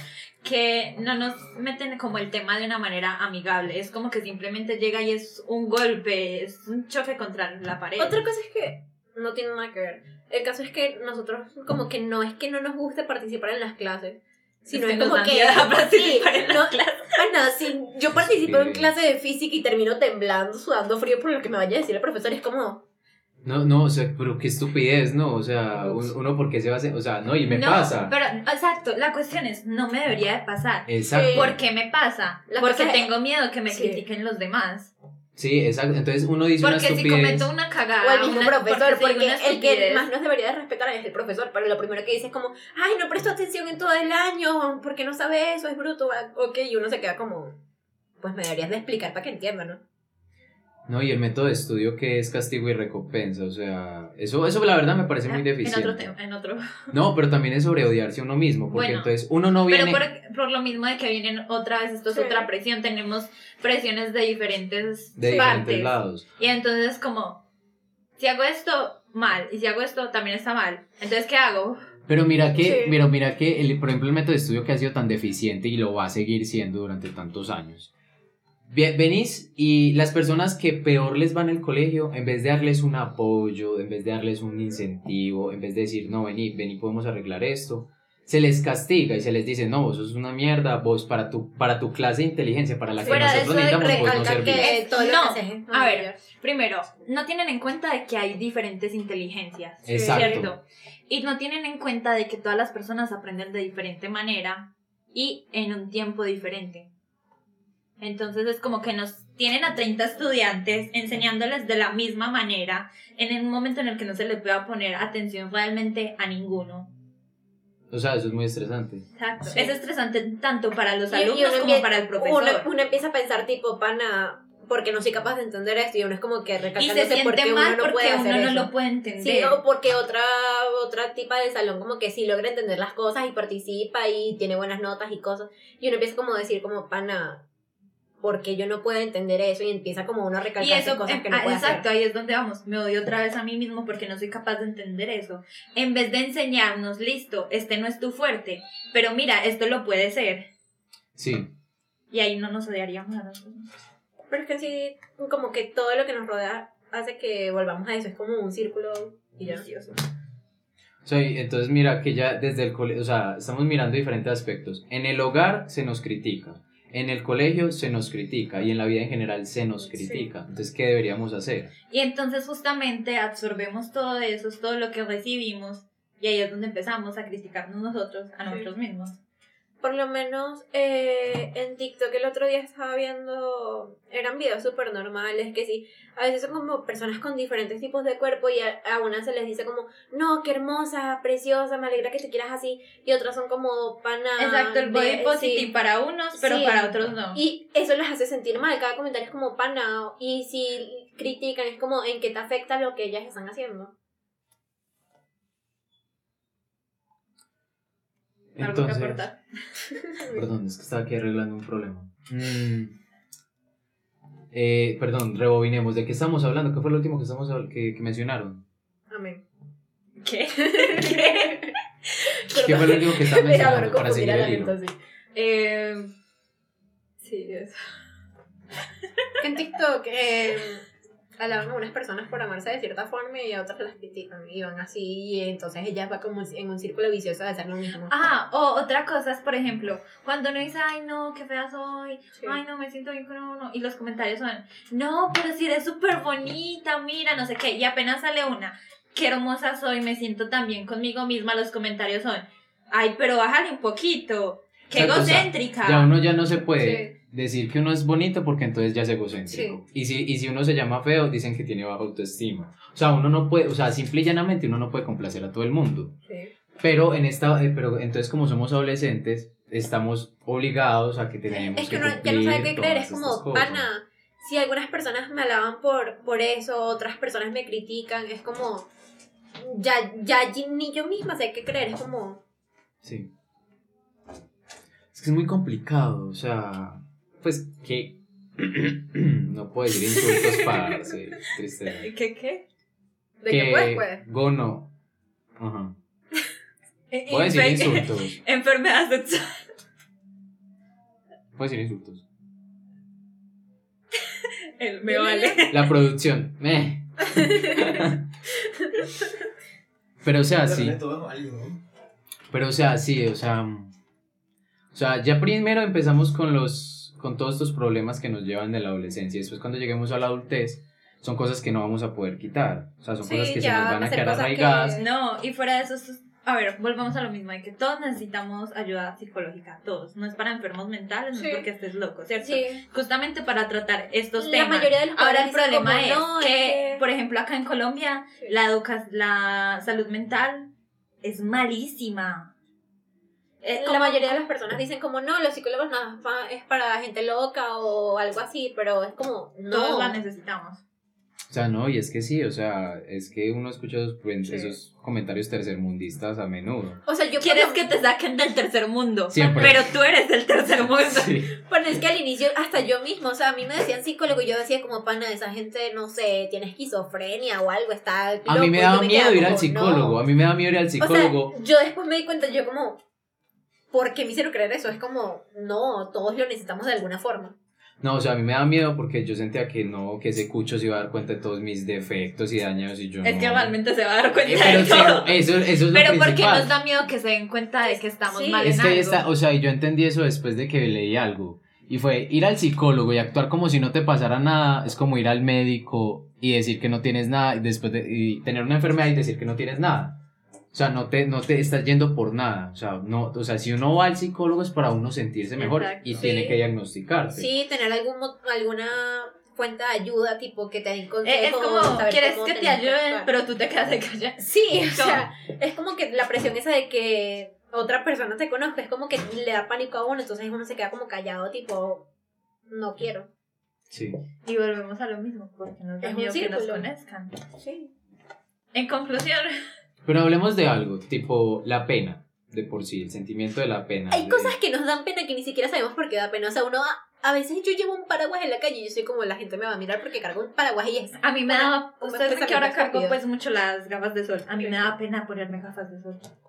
Que no nos meten como el tema de una manera amigable. Es como que simplemente llega y es un golpe, es un choque contra la pared. Otra cosa es que no tiene nada que ver. El caso es que nosotros como que no es que no nos guste participar en las clases, sino es como que participar en las clases. Bueno, si yo participo en clase de física y termino temblando, sudando frío por lo que me vaya a decir el profesor, es como... No, o sea, pero qué estupidez, ¿no? O sea, uno por qué se va a hacer, o sea, no, y me pasa. Pero, exacto, la cuestión es, no me debería de pasar. Exacto. ¿Por qué me pasa? Porque tengo miedo que me critiquen los demás. Sí, exacto, entonces uno dice una estupidez. Porque si cometo una cagada... O el mismo profesor, porque si el que más nos debería de respetar es el profesor, pero lo primero que dice es como, ay, no prestó atención en todo el año, porque no sabe eso, es bruto, ok, y uno se queda como, pues me deberías de explicar para que entienda, ¿no? No, y el método de estudio que es castigo y recompensa, o sea, eso la verdad me parece muy deficiente. En otro. No, pero también es sobre odiarse a uno mismo, porque entonces uno no viene... Pero por lo mismo de que vienen otra vez, esto es otra presión, tenemos presiones de diferentes partes. Lados. Y entonces como, si hago esto, mal, y si hago esto, también está mal. Entonces, ¿qué hago? Pero mira que, por ejemplo, el método de estudio que ha sido tan deficiente y lo va a seguir siendo durante tantos años. Venís y las personas que peor les van al colegio, en vez de darles un apoyo, en vez de darles un incentivo, en vez de decir, no, vení, podemos arreglar esto, se les castiga y se les dice, no, vos sos una mierda, vos para tu clase de inteligencia, para la que nosotros necesitamos, vos no servís. A ver, primero, no tienen en cuenta de que hay diferentes inteligencias, exacto. ¿cierto? Y no tienen en cuenta de que todas las personas aprenden de diferente manera y en un tiempo diferente. Entonces es como que nos tienen a 30 estudiantes enseñándoles de la misma manera en un momento en el que no se les pueda poner atención realmente a ninguno. O sea, eso es muy estresante. Exacto. Sí. Es estresante tanto para los alumnos como para el profesor. Uno empieza a pensar tipo, pana, porque no soy capaz de entender esto, y uno es como que recalcándose y se siente porque mal uno no puede hacer uno eso. no lo puede entender. Sí, o porque otra tipa del salón como que sí logra entender las cosas y participa y tiene buenas notas y cosas, y uno empieza como a decir como, pana, porque yo no puedo entender eso, y empieza como uno a recalcarse cosas que no puede exacto, hacer. Ahí es donde vamos, me odio otra vez a mí mismo porque no soy capaz de entender eso. En vez de enseñarnos, listo, este no es tu fuerte, pero mira, esto lo puede ser. Sí. Y ahí no nos odiaríamos a nosotros. Pero es que sí, como que todo lo que nos rodea hace que volvamos a eso. Es como un círculo y ya. Vicioso. O sea, entonces mira que ya desde el colegio, o sea, estamos mirando diferentes aspectos. En el hogar se nos critica, en el colegio se nos critica y en la vida en general se nos critica. Entonces, ¿qué deberíamos hacer? Y entonces justamente absorbemos todo eso, es todo lo que recibimos, y ahí es donde empezamos a criticarnos nosotros, a nosotros mismos. Por lo menos en TikTok el otro día estaba viendo, eran videos súper normales, que sí, a veces son como personas con diferentes tipos de cuerpo y a una se les dice como, no, qué hermosa, preciosa, me alegra que te quieras así, y otras son como pana. Exacto, el body positive sí. para unos, pero Sí. para otros no. Y eso les hace sentir mal, cada comentario es como pana, y si critican es como en qué te afecta lo que ellas están haciendo. Algo que aportar. Perdón, es que estaba aquí arreglando un problema. Perdón, rebobinemos. ¿De qué estamos hablando? ¿Qué fue lo último que mencionaron? Amén. ¿Qué? ¿Qué fue lo último que estaban Mira, mencionando para seguir el hilo? Sí, eso. En TikTok alaban a unas personas por amarse de cierta forma y a otras las critican y van así y entonces ellas van como en un círculo vicioso de hacer lo mismo. Ah, o otra cosa es, por ejemplo, cuando uno dice, ay no, qué fea soy, Sí. ay no, me siento bien con uno, y los comentarios son, no, pero si eres súper bonita, mira, no sé qué, y apenas sale una, qué hermosa soy, me siento tan bien conmigo misma, los comentarios son, ay, pero bájale un poquito, qué Exacto, o sea, egocéntrica. ya uno ya no se puede decir que uno es bonito porque entonces ya es egocéntrico. Y si uno se llama feo, dicen que tiene baja autoestima. O sea, uno no puede, o sea, simple y llanamente uno no puede complacer a todo el mundo. Sí. Pero pero entonces como somos adolescentes, estamos obligados a que tenemos Es que que uno ya no sabe qué cumplir creer, todas es como, estas cosas. pana, si algunas personas me alaban por eso, otras personas me critican, es como, ya ni yo misma sé qué creer, es como... Sí. Es que es muy complicado, o sea, pues que no puedo decir insultos, parce, triste. ¿Qué? ¿De qué puedes? Gono. Ajá. Puedo decir insultos. Enfermedad sexual. Puedo decir insultos. Me vale. La producción. Pero o sea, sí. Pero o sea, sí, o sea, ya primero empezamos con todos estos problemas que nos llevan de la adolescencia. Y después cuando lleguemos a la adultez, son cosas que no vamos a poder quitar. O sea, son Sí, cosas que se ya nos van van a a ser quedar cosas arraigadas. que- No, y fuera de eso, a ver, volvamos a lo mismo, de que todos necesitamos ayuda psicológica, todos. No es para enfermos mentales, no Sí. es porque estés loco, ¿cierto? Sí. Justamente para tratar estos La temas. mayoría de los Ahora padres el dicen problema como, es "No, que, por ejemplo, acá en Colombia, Sí. la salud mental es malísima. La mayoría de las personas dicen como, no, los psicólogos nada más es para gente loca o algo así, pero es como, no. Todos la necesitamos. O sea, no, y es que sí, o sea, es que uno escucha Sí. esos comentarios tercermundistas a menudo. O sea, yo Quieres que te saquen del tercer mundo, Siempre. pero tú eres del tercer mundo. Sí. Bueno, es que al inicio, hasta yo mismo, o sea, a mí me decían psicólogo y yo decía como, pana, esa gente, no sé, tiene esquizofrenia o algo, está loco. A mí me y daba yo miedo quedaba ir al como, psicólogo, no. a mí me daba miedo ir al psicólogo. O sea, yo después me di cuenta, yo como, ¿por qué me hicieron creer eso? Es como, no, todos lo necesitamos de alguna forma. No, o sea, a mí me daba miedo porque yo sentía que no, que ese cucho se iba a dar cuenta de todos mis defectos y daños y yo Es no. que realmente se va a dar cuenta Pero de sí, todo. eso es lo Pero ¿por qué principal. nos da miedo que se den cuenta de que estamos Sí. mal en Es que algo? esta, o sea, yo entendí eso después de que leí algo. Y fue ir al psicólogo y actuar como si no te pasara nada, es como ir al médico y decir que no tienes nada, y después y tener una enfermedad y decir que no tienes nada. O sea, no te estás yendo por nada. O sea, si uno va al psicólogo es para uno sentirse mejor. Exacto. Y Sí. tiene que diagnosticarte. Sí, tener alguna fuente de ayuda, tipo que te den consejos. Es como, saber quieres cómo que te tenés que ayuden, actuar. pero tú te quedas de callada. Sí, o ¿Cómo? sea, es como que la presión esa de que otra persona te conozca, es como que le da pánico a uno, entonces uno se queda como callado, tipo, no quiero. Sí. Y volvemos a lo mismo, porque nos da Es un miedo que nos círculo. conozcan. Sí. En conclusión, Pero hablemos de algo, tipo la pena, de por sí, el sentimiento de la pena. Hay de- cosas que nos dan pena que ni siquiera sabemos por qué da pena. O sea, uno a veces yo llevo un paraguas en la calle y yo soy como, la gente me va a mirar porque cargo un paraguas y es... a mí me daba, un ustedes ven que ahora pensamiento cargo estúpido. pues mucho las gafas de sol. A mí me daba pena ponerme gafas de sol.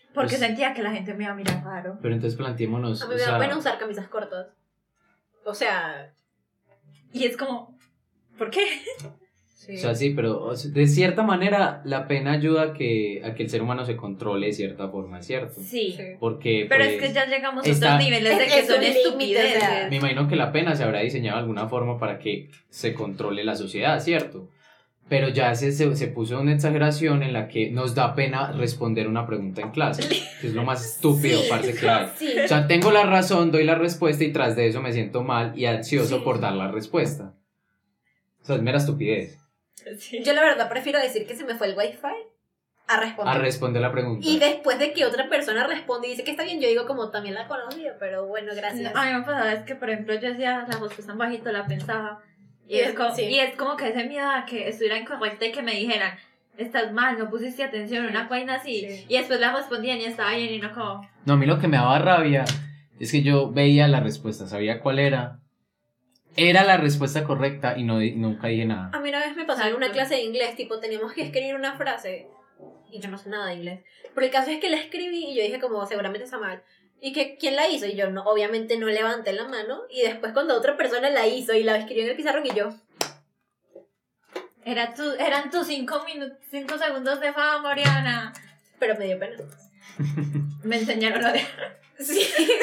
Porque Pues- sentía que la gente me iba a mirar raro. Pero entonces planteémonos. A mí o me da sea, pena usar camisas cortas. O sea... Y es como, ¿por qué? Sí. O sea, sí, pero de cierta manera la pena ayuda a que el ser humano se controle de cierta forma, ¿cierto? Sí. Sí. Porque Pero pues, es que ya llegamos a está- otros niveles de que Es son un límite, estupideces. o sea. me imagino que la pena se habrá diseñado de alguna forma para que se controle la sociedad, ¿cierto? Pero ya se puso una exageración en la que nos da pena responder una pregunta en clase, que es lo más estúpido, Sí, parce, que hay. Sí. O sea, tengo la razón, doy la respuesta y tras de eso me siento mal y ansioso Sí. por dar la respuesta. O sea, es mera estupidez. Sí. Yo la verdad prefiero decir que se me fue el wifi a responder. A responder la pregunta. Y después de que otra persona responde y dice que está bien, yo digo como también la conocía, pero bueno, gracias. A mí me pasaba es que, por ejemplo, yo decía la respuesta en bajito, la pensaba. Y Sí. es como que ese miedo a que estuviera incorrecta y que me dijeran, estás mal, no pusiste atención, una vaina así. Sí. Y después la respondían y estaba bien y no como. No, a mí lo que me daba rabia es que yo veía la respuesta, sabía cuál era. Era la respuesta correcta y nunca dije nada. A mí una vez me pasó en una Exacto. clase de inglés, tipo, teníamos que escribir una frase y yo no sé nada de inglés. Pero el caso es que la escribí y yo dije como, seguramente está mal. Y que, ¿quién la hizo? Y yo, no, obviamente no levanté la mano. Y después cuando otra persona la hizo y la escribió en el pizarrón y yo, Eran tus 5 segundos de fama, Oriana. pero me dio pena. Me enseñaron a leer. Sí.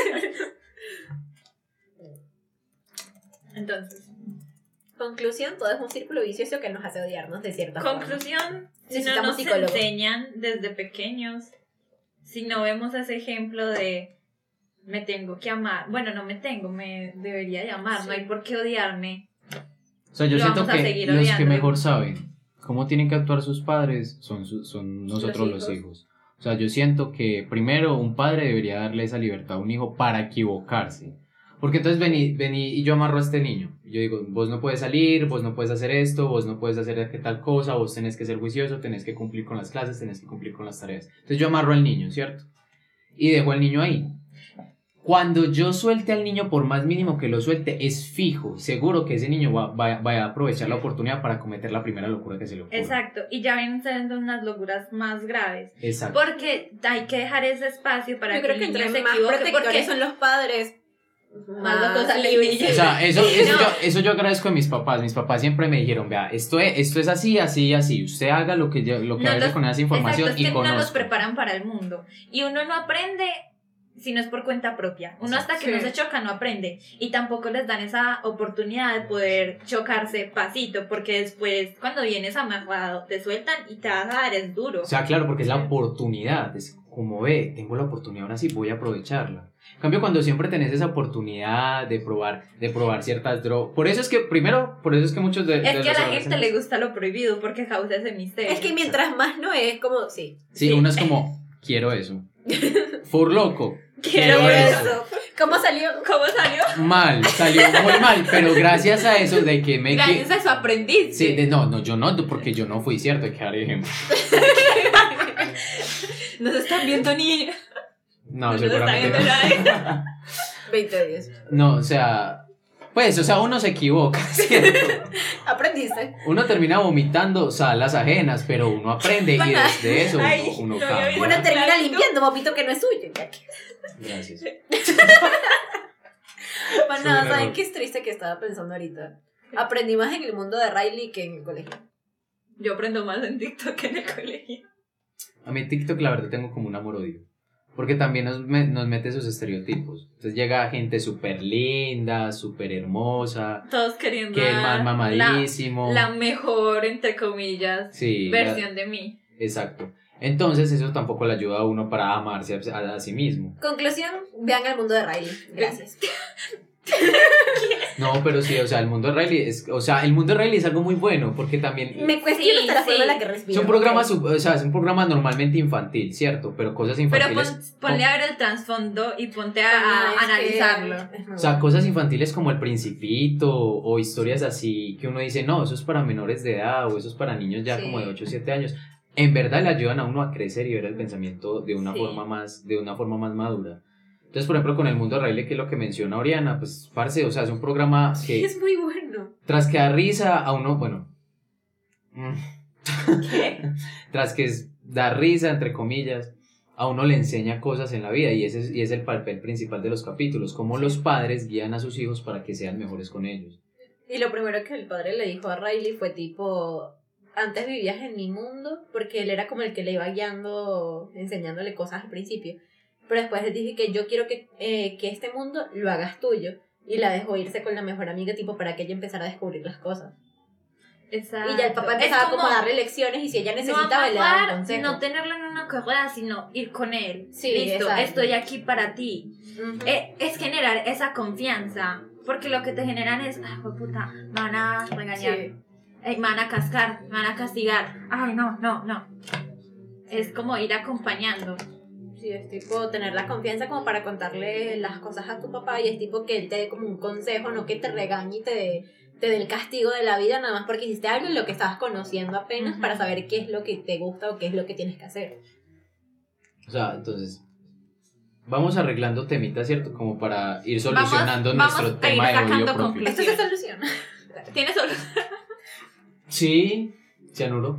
Entonces, Conclusión, todo es un círculo vicioso que nos hace odiarnos de cierta forma. conclusión, si no Necesitamos nos psicólogos. enseñan desde pequeños, si no vemos ese ejemplo de me tengo que amar, bueno, no me tengo, me debería de amar, Sí. no hay por qué odiarme. O sea, yo Lo siento vamos a que seguir los que odiando. mejor saben cómo tienen que actuar sus padres son nosotros Los los hijos. O sea, yo siento que primero un padre debería darle esa libertad a un hijo para equivocarse. Porque entonces vení y yo amarro a este niño. Yo digo, vos no puedes salir, vos no puedes hacer esto, vos no puedes hacer tal cosa, vos tenés que ser juicioso, tenés que cumplir con las clases, tenés que cumplir con las tareas. Entonces yo amarro al niño, ¿cierto? Y dejo al niño ahí. Cuando yo suelte al niño, por más mínimo que lo suelte, es fijo, seguro que ese niño va a aprovechar la oportunidad para cometer la primera locura que se le ocurra. Exacto, y ya vienen siendo unas locuras más graves. Exacto. Porque hay que dejar ese espacio para Yo que creo el que niño entre se más equivoque. protectores Porque son los padres, más locos salen. O sea, eso, No. eso yo agradezco a mis papás. Mis papás siempre me dijeron, vea, esto es así, así y así. Usted haga lo que haga con esa información exacto, es y que no nos conozca. preparan para el mundo. Y uno no aprende si no es por cuenta propia. Uno hasta que Sí. no se choca no aprende. Y tampoco les dan esa oportunidad de poder chocarse pasito. Porque después, cuando vienes amarrado, te sueltan y te vas a dar es duro. O sea, claro, porque es la oportunidad. Es como, ve, tengo la oportunidad, ahora sí voy a aprovecharla. En cambio, cuando siempre tenés esa oportunidad de probar ciertas drogas. Por eso es que muchos de Es que a los la gente adolescentes- le gusta lo prohibido porque causa ese misterio. Es que mientras más no es como, sí. Sí, uno es como, quiero eso. Fur loco. Quiero Quiero eso. ¿Cómo salió? ¿Cómo salió? Mal, salió muy mal, pero gracias a eso de que me... Gracias a eso aprendiste. Sí, yo no, porque yo no fui, cierto, hay que dar ejemplo. Nos están viendo niños. No, Nos seguramente está viendo no. 20-10. No, o sea, uno se equivoca, ¿cierto? Aprendiste. Uno termina vomitando salas ajenas, pero uno aprende y desde eso Ay, uno no había cambia. visto. Uno termina Clarito. limpiando vómito que no es suyo. Gracias. Bueno, Sí, ¿saben no. qué es triste que estaba pensando ahorita? Aprendí más en el mundo de Riley que en el colegio. Yo aprendo más en TikTok que en el colegio. A mí TikTok la verdad tengo como un amor-odio. Porque también nos mete esos estereotipos. Entonces llega gente súper linda, súper hermosa, Todos queriendo que el dar man mamadísimo. la mejor, entre comillas, Sí, versión de mí. exacto. Entonces eso tampoco le ayuda a uno para amarse a sí mismo. Conclusión, vean el mundo de Riley. Gracias. No, pero sí, o sea, el mundo de Riley es algo muy bueno porque también Me cuestiono Sí, hasta la forma en sí. la que respiro. es un programa, ¿ok? es un programa normalmente infantil, ¿cierto? Pero cosas Pero infantiles. ponle a ver el trasfondo y ponte a Ah, es que analizarlo. es muy O sea, bueno. cosas infantiles como El Principito o historias así que uno dice, no, eso es para menores de edad o eso es para niños ya Sí. como de 8 o 7 años. En verdad le ayudan a uno a crecer y ver el pensamiento de una Sí. forma más madura. Entonces, por ejemplo, con El Mundo de Riley, que es lo que menciona Oriana, pues, parce, o sea, es un programa que Es muy bueno. tras que da risa a uno, bueno, ¿Qué? tras que da risa, entre comillas, a uno le enseña cosas en la vida y ese es el papel principal de los capítulos, cómo los padres guían a sus hijos para que sean mejores con ellos. Y lo primero que el padre le dijo a Riley fue tipo, antes vivías en mi mundo, porque él era como el que le iba guiando, enseñándole cosas al principio. Pero después le dije que yo quiero que este mundo lo hagas tuyo. Y la dejó irse con la mejor amiga tipo para que ella empezara a descubrir las cosas. Exacto. Y ya el papá empezaba como a darle lecciones y si ella necesitaba le daba un consejo. No tenerlo en una correa, sino ir con él. Sí, listo, exacto. estoy aquí para ti. Uh-huh. Es generar esa confianza, porque lo que te generan es, ay, puta, me van a regañar, Sí. me van a cascar, me van a castigar, ay, no. Es como ir acompañando. Sí, es tipo tener la confianza como para contarle las cosas a tu papá y es tipo que él te dé como un consejo, no que te regañe y te dé el castigo de la vida nada más porque hiciste algo en lo que estabas conociendo apenas para saber qué es lo que te gusta o qué es lo que tienes que hacer. O sea, entonces, vamos arreglando temitas, ¿cierto? Como para ir solucionando nuestro tema de odio propio. Esto se soluciona. ¿Tienes solución? Sí, cianuro.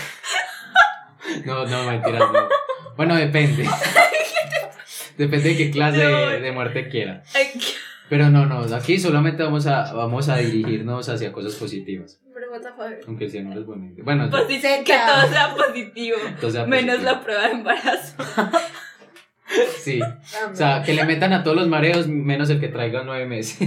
No, mentiras, no. Bueno, depende. Depende de qué clase de muerte quiera. Pero no, aquí solamente vamos a dirigirnos hacia cosas positivas. Pero what the fuck. Aunque el cianuro es bueno. Bueno, Pues dice que todo sea positivo. Menos la prueba de embarazo. Sí. O sea, que le metan a todos los mareos menos el que traiga 9 meses.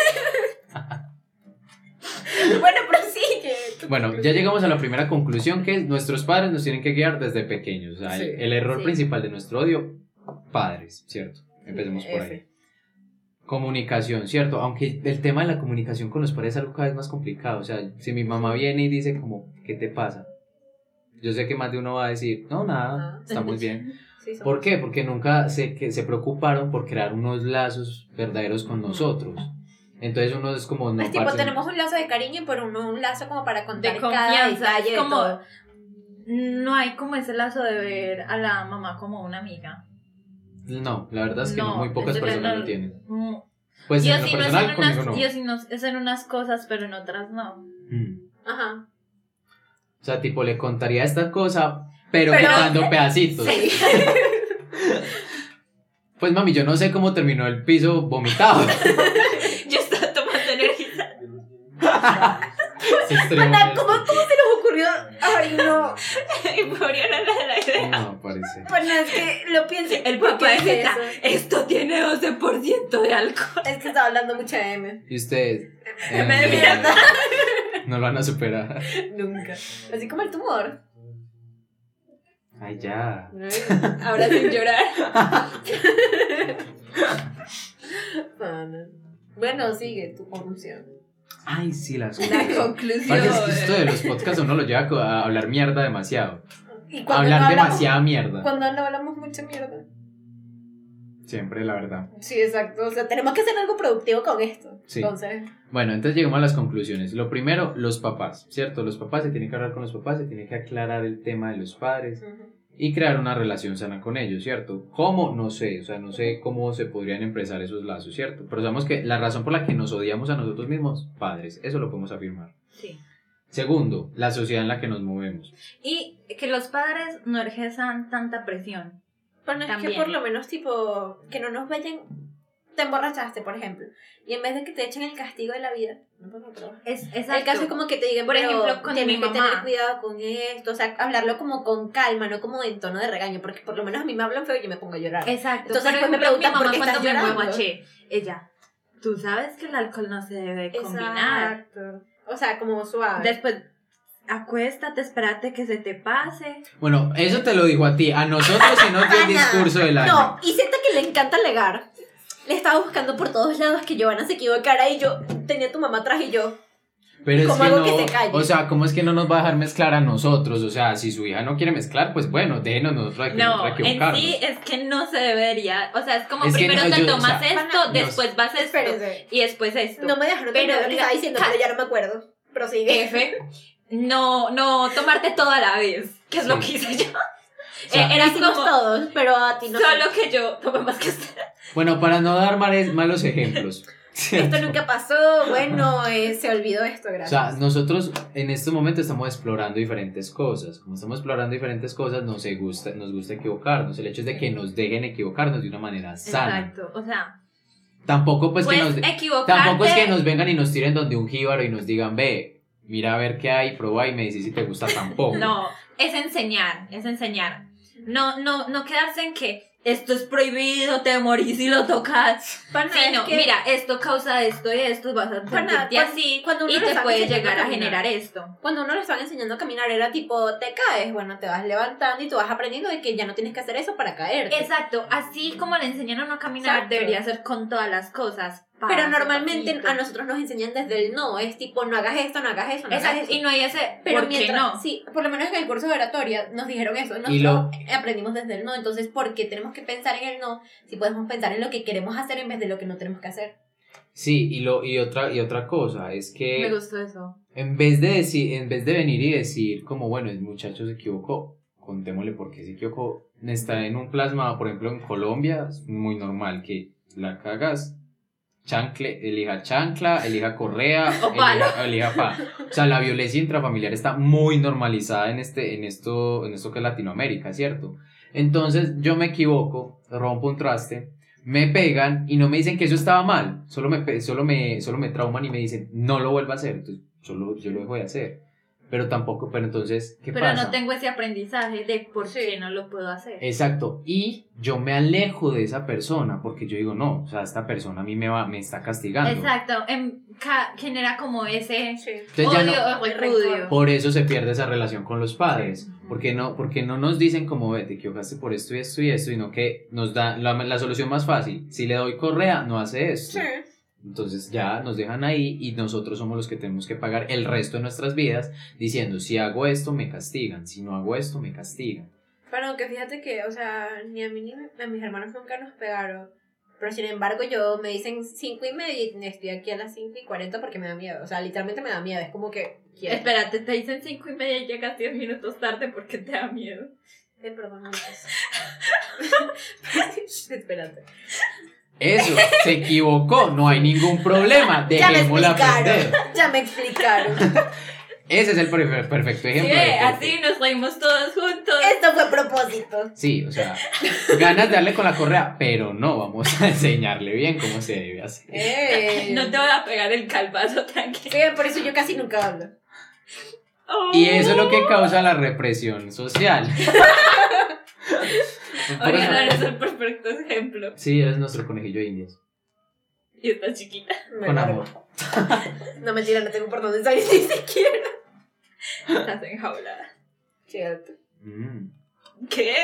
Bueno, pero sí que... Bueno, ya llegamos a la primera conclusión, que nuestros padres nos tienen que guiar desde pequeños. O sea, Sí, el error sí. principal de nuestro odio, padres, ¿cierto? Empecemos por ahí. Comunicación, ¿cierto? Aunque el tema de la comunicación con los padres es algo cada vez más complicado. O sea, si mi mamá viene y dice como, ¿qué te pasa? Yo sé que más de uno va a decir, no, nada, estamos bien. Sí, ¿Por qué? Porque nunca se preocuparon por crear unos lazos verdaderos con nosotros. Entonces uno es como... no es tipo, parce, tenemos un lazo de cariño, pero no un lazo como para contar De cada confianza, detalle es de como... todo. No hay como ese lazo de ver a la mamá como una amiga. No, la verdad es que no, muy pocas es personas no- lo tienen. mm, Pues yo en lo sí no es personal, en conmigo unas, no. yo sí no es en unas cosas, pero en otras no. Ajá. O sea, tipo, le contaría esta cosa, pero Pero- quitando pedacitos. Sí. Pues mami, yo no sé cómo terminó el piso vomitado. Yo estaba tomando energía. Extremadamente. ¿Cómo se les ocurrió? Ay, no. Y murieron la idea. No, parece. Pues no, es que lo pienso. El ¿por papá qué dice, eso? esto tiene 12% de alcohol. Es que estaba hablando mucho de M. ¿Y ustedes? M de mierda. No lo van a superar. Nunca. Así como el tumor. Ay, ya. Ahora sin llorar. Bueno, sigue tu conclusión. Ay, sí, las La cosas. conclusión. Parce, es que esto de los podcasts uno lo lleva a hablar mierda demasiado. Y A cuando hablar no hablamos- demasiada mierda. Cuando no hablamos mucha mierda. Siempre, la verdad. Sí, exacto. O sea, tenemos que hacer algo productivo con esto. Sí. Entonces, Bueno, entonces llegamos a las conclusiones. Lo primero, los papás, ¿cierto? Los papás, se tiene que hablar con los papás, se tiene que aclarar el tema de los padres y crear una relación sana con ellos, ¿cierto? ¿Cómo? No sé, o sea, no sé cómo se podrían empresar esos lazos, ¿cierto? Pero sabemos que la razón por la que nos odiamos a nosotros mismos, padres, eso lo podemos afirmar. Sí. Segundo, la sociedad en la que nos movemos. Y que los padres no ejerzan tanta presión. bueno, es que También. por lo menos, tipo, que no nos vayan. Te emborrachaste, por ejemplo. Y en vez de que te echen el castigo de la vida, no pasa nada. Exacto. El caso es como que te digan, Por pero ejemplo, con tienes mi que mamá. tener cuidado con esto, o sea, hablarlo como con calma, no como en tono de regaño, porque por lo menos a mí me hablan feo y yo me pongo a llorar. Exacto. Entonces, Por después me ejemplo, mi preguntan, ¿por mamá qué cuando estás me llorando? emborraché, ella, tú sabes que el alcohol no se debe combinar. Exacto. O sea, como suave. Después, acuéstate, espérate que se te pase. Bueno, eso te lo digo a ti, a nosotros y no dio el discurso del año. No, y siento que le encanta alegar. Le estaba buscando por todos lados que Giovanna se equivocara y yo tenía a tu mamá atrás y yo. Pero es como que algo no, que se calle. o sea, ¿cómo es que no nos va a dejar mezclar a nosotros? O sea, si su hija no quiere mezclar, pues bueno, déjenos nosotros No, en equivocarnos. sí es que no se debería. O sea, es como Es que primero no, te yo, tomas o sea, esto, no, después vas esto Espérense. y después esto. No me dejaron Pero terminar lo que la- estaba diciendo, pero ya no me acuerdo. Prosigue. F, no tomarte toda la vez, que es lo Sí. que hice yo. O sea, Era Hicimos como, todos, pero a ti no. solo que yo tomé más que usted. Bueno, para no dar malos ejemplos, esto nunca pasó, bueno, se olvidó esto, O gracias. sea, nosotros en estos momentos estamos explorando diferentes cosas. Como estamos explorando diferentes cosas, nos gusta equivocarnos. El hecho es de que nos dejen equivocarnos de una manera sana. Exacto, o sea, Tampoco pues que puedes nos equivocarte. tampoco es que nos vengan y nos tiren donde un jíbaro y nos digan, ve, mira a ver qué hay, prueba y me dices si te gusta tampoco. No, es enseñar, es enseñar. No quedarse en que esto es prohibido, te morís si lo tocas. Para nada, Sí, no, es que- mira, esto causa esto y esto, vas a Para nada, sentirte así cuando uno y lo te está puede enseñando llegar a caminar. generar esto. Cuando uno le estaban enseñando a caminar era tipo, te caes, bueno, te vas levantando y tú vas aprendiendo de que ya no tienes que hacer eso para caerte. Exacto, así como le enseñan a no caminar, Exacto. debería ser con todas las cosas. Pero paso, normalmente pasito. a nosotros nos enseñan desde el no, es tipo, no hagas esto, no hagas eso, no hagas Exacto, eso. y no hay ese, Pero ¿por qué mientras, no? sí, por lo menos en el curso de oratoria nos dijeron eso, Y nosotros aprendimos desde el no, entonces ¿por qué tenemos que pensar en el no si podemos pensar en lo que queremos hacer en vez de lo que no tenemos que hacer? Sí, y otra cosa es Me que gustó eso. en vez de venir y decir como bueno, el muchacho se equivocó, contémosle por qué se equivocó. Está en un plasma, por ejemplo, en Colombia, es muy normal que la cagas, elija chancla, elija correa, O palo. elija pa. O sea, la violencia intrafamiliar está muy normalizada en esto que es Latinoamérica, ¿cierto? Entonces, yo me equivoco, rompo un traste, me pegan y no me dicen que eso estaba mal, solo me trauman y me dicen, no lo vuelva a hacer, entonces yo lo dejo de hacer. Pero entonces, ¿qué Pero pasa? no tengo ese aprendizaje de por Sí. qué no lo puedo hacer. Exacto, y yo me alejo de esa persona porque yo digo, no, o sea, esta persona a mí me está castigando. Exacto, genera como ese Sí. Entonces ya no, odio o repudio. por eso se pierde esa relación con los padres, porque no nos dicen como, ve, te equivocaste por esto y esto y esto, sino que nos da la solución más fácil, si le doy correa, no hace esto. Sí. Entonces ya nos dejan ahí y nosotros somos los que tenemos que pagar el resto de nuestras vidas diciendo, si hago esto me castigan, si no hago esto me castigan. Pero que fíjate que, o sea, ni a mí ni a mis hermanos nunca nos pegaron. Pero sin embargo, yo me dicen 5:30 y estoy aquí a las 5:40 porque me da miedo. O sea, literalmente me da miedo. Es como que. quiero. Espérate, te dicen 5:30 y llegas 10 minutos tarde porque te da miedo. Perdón, Lucas. Espérate. Eso, se equivocó, no hay ningún problema, Ya me dejémosla aprender. explicaron. Ya me explicaron. Ese es el perfecto Sí, ejemplo. de que- así nos reímos todos juntos. Esto fue a propósito. Sí, o sea, ganas de darle con la correa, pero no, vamos a enseñarle bien cómo se debe hacer. No te voy a pegar el calvazo, tranquilo. Sí, por eso yo casi nunca hablo. Y eso es lo que causa la represión social. Por eso- Oriana es el perfecto ejemplo. Sí, eres nuestro conejillo de indias. Y está chiquita. Me Con largo. amor. No, mentira, no tengo por dónde salir ni siquiera. Estás enjaulada. Cierto. Mm, ¿Qué?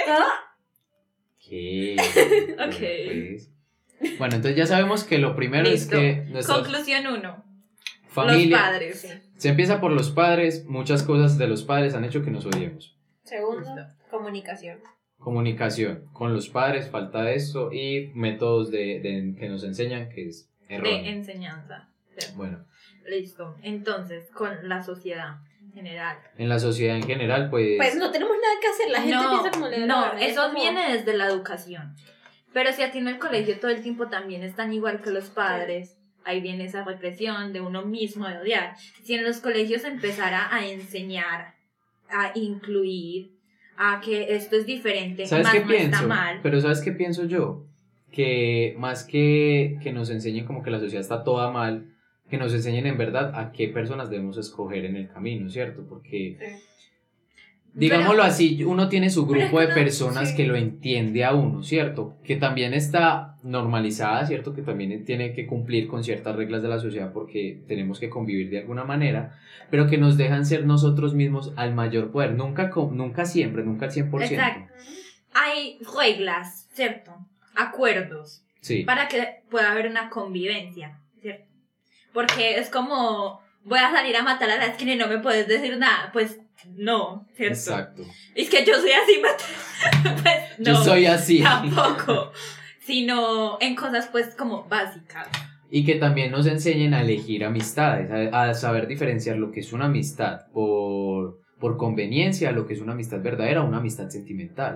¿Qué? Ok. Pues. Bueno, entonces ya sabemos que lo primero Listo. es que nuestra Conclusión 1. familia Los padres. se empieza por los padres. Muchas cosas de los padres han hecho que nos odiemos. Segundo, Listo. comunicación. Comunicación con los padres, falta de eso, y métodos que nos enseñan que es De erróneo. enseñanza. Bueno, Listo. Entonces, con la sociedad en general. en la sociedad en general, Pues no tenemos nada que hacer. La gente piensa como le da la no, gana, es eso como- viene desde la educación. Pero si a ti en el colegio todo el tiempo también están igual que los padres, ahí viene esa represión de uno mismo de odiar. Si en los colegios empezara a enseñar, a incluir, a que esto es diferente, ¿sabes más qué no pienso? está mal. Pero ¿sabes qué pienso yo? Que más que nos enseñen como que la sociedad está toda mal, que nos enseñen en verdad a qué personas debemos escoger en el camino, ¿cierto? Porque, digámoslo así, uno tiene su pero es grupo que de no, personas sí. que lo entiende a uno, ¿cierto? Que también está normalizada, ¿cierto? Que también tiene que cumplir con ciertas reglas de la sociedad porque tenemos que convivir de alguna manera, pero que nos dejan ser nosotros mismos al mayor poder, nunca siempre, nunca al 100%. Exacto. Hay reglas, ¿cierto? Acuerdos. Sí. Para que pueda haber una convivencia, ¿cierto? Porque es como, voy a salir a matar a la esquina y no me puedes decir nada. Pues no, ¿cierto? Exacto. Es que yo soy así, pues no. Yo soy así. Tampoco. Sino en cosas pues como básicas. Y que también nos enseñen a elegir amistades, a saber diferenciar lo que es una amistad por conveniencia, lo que es una amistad verdadera o una amistad sentimental.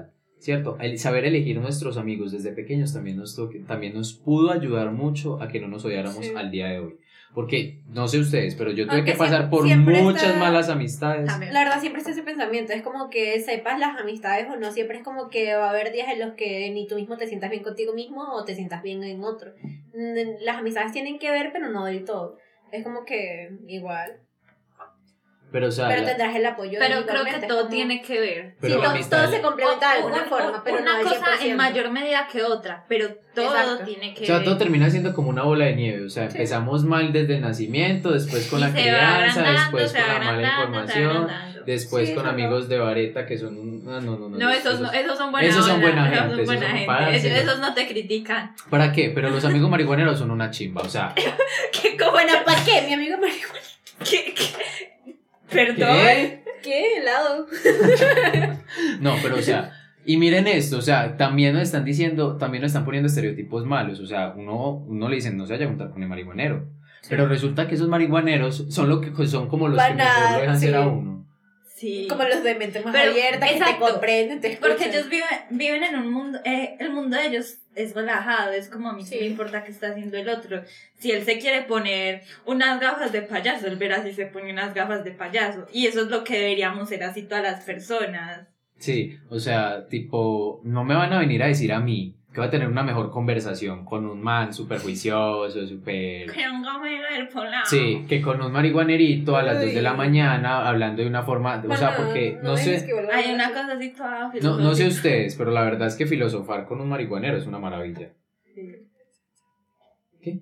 ¿cierto? El saber elegir nuestros amigos desde pequeños también nos pudo ayudar mucho a que no nos odiáramos al día de hoy. Porque, no sé ustedes, pero yo tuve Aunque que pasar por siempre muchas malas amistades. También. La verdad siempre está ese pensamiento, es como que sepas las amistades o no, siempre es como que va a haber días en los que ni tú mismo te sientas bien contigo mismo o te sientas bien en otro. Las amistades tienen que ver, pero no del todo. Es como que igual. Pero, o sea, pero tendrás el apoyo. Pero creo que todo tiene que ver. Pero sí, todo se complementa de alguna forma, pero una no cosa en mayor medida que otra, pero todo Exacto. tiene que ver. O sea, todo termina siendo como una bola de nieve. O sea, empezamos mal desde el nacimiento, después con la crianza, después con la mala información, después con amigos de vareta que son... No, esos son buena esos son buena onda, gente. esos son buena gente. Esos no te critican. ¿Para qué? Pero los amigos marihuaneros son una chimba, o sea... Bueno, ¿para qué? Mi amigo marihuana. ¿Qué? ¿Perdón? ¿Qué helado? No, pero o sea, y miren esto, o sea, también nos están diciendo, también nos están poniendo estereotipos malos, o sea, uno le dicen no se vaya a juntar con el marihuanero, sí. Pero resulta que esos marihuaneros son como los que mejor lo dejan ser a uno. Sí. Como los de mente más abierta, que te comprenden, te escuchan. Porque ellos viven en un mundo, el mundo de ellos es relajado, es como a mí sí me importa qué está haciendo el otro. Si él se quiere poner unas gafas de payaso, él verá si se pone unas gafas de payaso. Y eso es lo que deberíamos ser así todas las personas. Sí, o sea, tipo, no me van a venir a decir a mí que voy a tener una mejor conversación con un man súper juicioso, súper... Que un gamero del polar. Sí, que con un marihuanerito a las 2 de la mañana hablando de una forma... O sea, porque, no sé... Hay una cosa así toda filosófica. No sé ustedes, pero la verdad es que filosofar con un marihuanero es una maravilla. Sí. ¿Qué?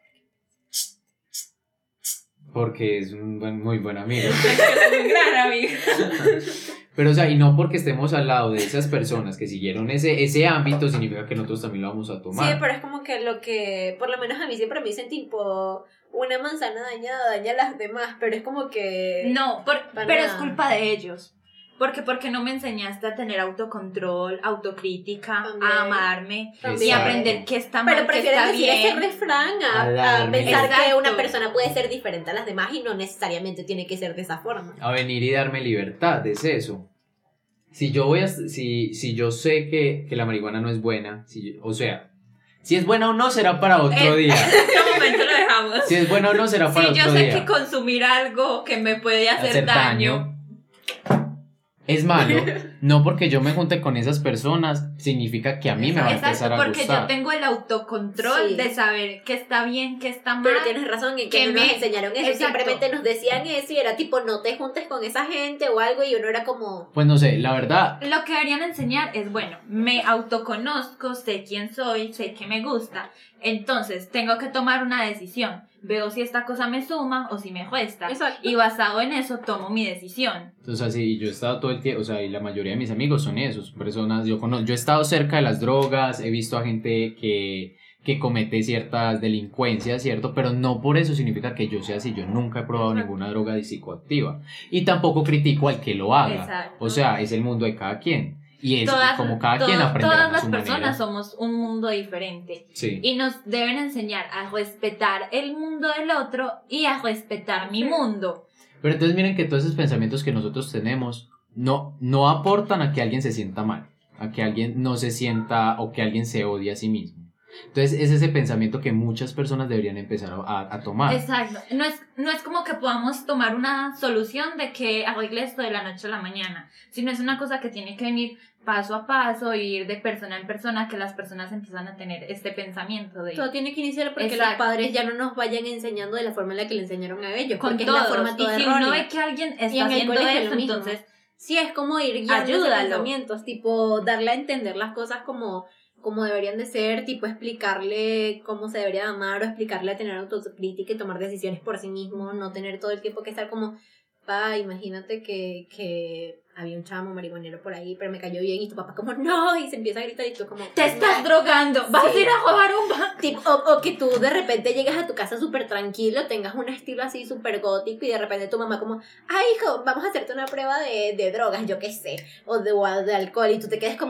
Porque es un muy buen amigo. Es un gran amigo. Pero, o sea, y no porque estemos al lado de esas personas que siguieron ese ámbito, significa que nosotros también lo vamos a tomar. Sí, pero es como que lo que, por lo menos a mí siempre me dicen tipo, una manzana dañada daña a las demás, pero es como que... No, pero es culpa de ellos. Porque no me enseñaste a tener autocontrol, autocrítica, también. A amarme y aprender qué está mal, qué está bien. Pero ese refrán a pensar que una persona puede ser diferente a las demás y no necesariamente tiene que ser de esa forma. A venir y darme libertad, es eso. Si yo sé que la marihuana no es buena, o sea, si es buena o no será para otro día. En este momento lo dejamos. Si es buena o no será para otro día. Si yo sé que consumir algo que me puede hacer daño es malo, no porque yo me junte con esas personas significa que a mí me va a empezar a gustar. Porque yo tengo el autocontrol de saber qué está bien, qué está mal. Pero tienes razón en que no nos enseñaron eso, simplemente nos decían eso y era tipo no te juntes con esa gente o algo y uno era como... Pues no sé, la verdad... Lo que deberían enseñar es, bueno, me autoconozco, sé quién soy, sé qué me gusta, entonces tengo que tomar una decisión. Veo si esta cosa me suma o si me cuesta. Exacto. Y basado en eso tomo mi decisión. Entonces así, yo he estado todo el tiempo, o sea, y la mayoría de mis amigos son esos, personas, yo he estado cerca de las drogas, he visto a gente que comete ciertas delincuencias, ¿cierto? Pero no por eso significa que yo sea así, yo nunca he probado ninguna droga psicoactiva. Y tampoco critico al que lo haga. Exacto. O sea, es el mundo de cada quien. Y es como cada quien aprenderá todas a su las personas manera. Somos un mundo diferente. Sí. Y nos deben enseñar a respetar el mundo del otro y a respetar mi mundo. Pero entonces miren que todos esos pensamientos que nosotros tenemos no aportan a que alguien se sienta mal, a que alguien no se sienta o que alguien se odie a sí mismo. Entonces es ese pensamiento que muchas personas deberían empezar a tomar. Exacto. No es como que podamos tomar una solución de que arregle esto de la noche a la mañana, sino es una cosa que tiene que venir paso a paso, ir de persona en persona, que las personas empiezan a tener este pensamiento de... Todo tiene que iniciar porque los padres ya no nos vayan enseñando de la forma en la que le enseñaron a ellos, porque todos, es la forma toda y si errónea. uno ve que alguien está haciendo eso, entonces... Sí, es como ir guiando esos pensamientos, tipo darle a entender las cosas como deberían de ser, tipo explicarle cómo se debería amar o explicarle a tener autocrítica y tomar decisiones por sí mismo, no tener todo el tiempo que estar como, imagínate que había un chamo marihuanero por ahí, pero me cayó bien y tu papá como, no, y se empieza a gritar y tú como, te estás drogando, vas a ir a robar un banco. O que tú de repente llegas a tu casa súper tranquilo, tengas un estilo así súper gótico y de repente tu mamá como, hijo, vamos a hacerte una prueba de drogas, yo qué sé, o de alcohol y tú te quedes como...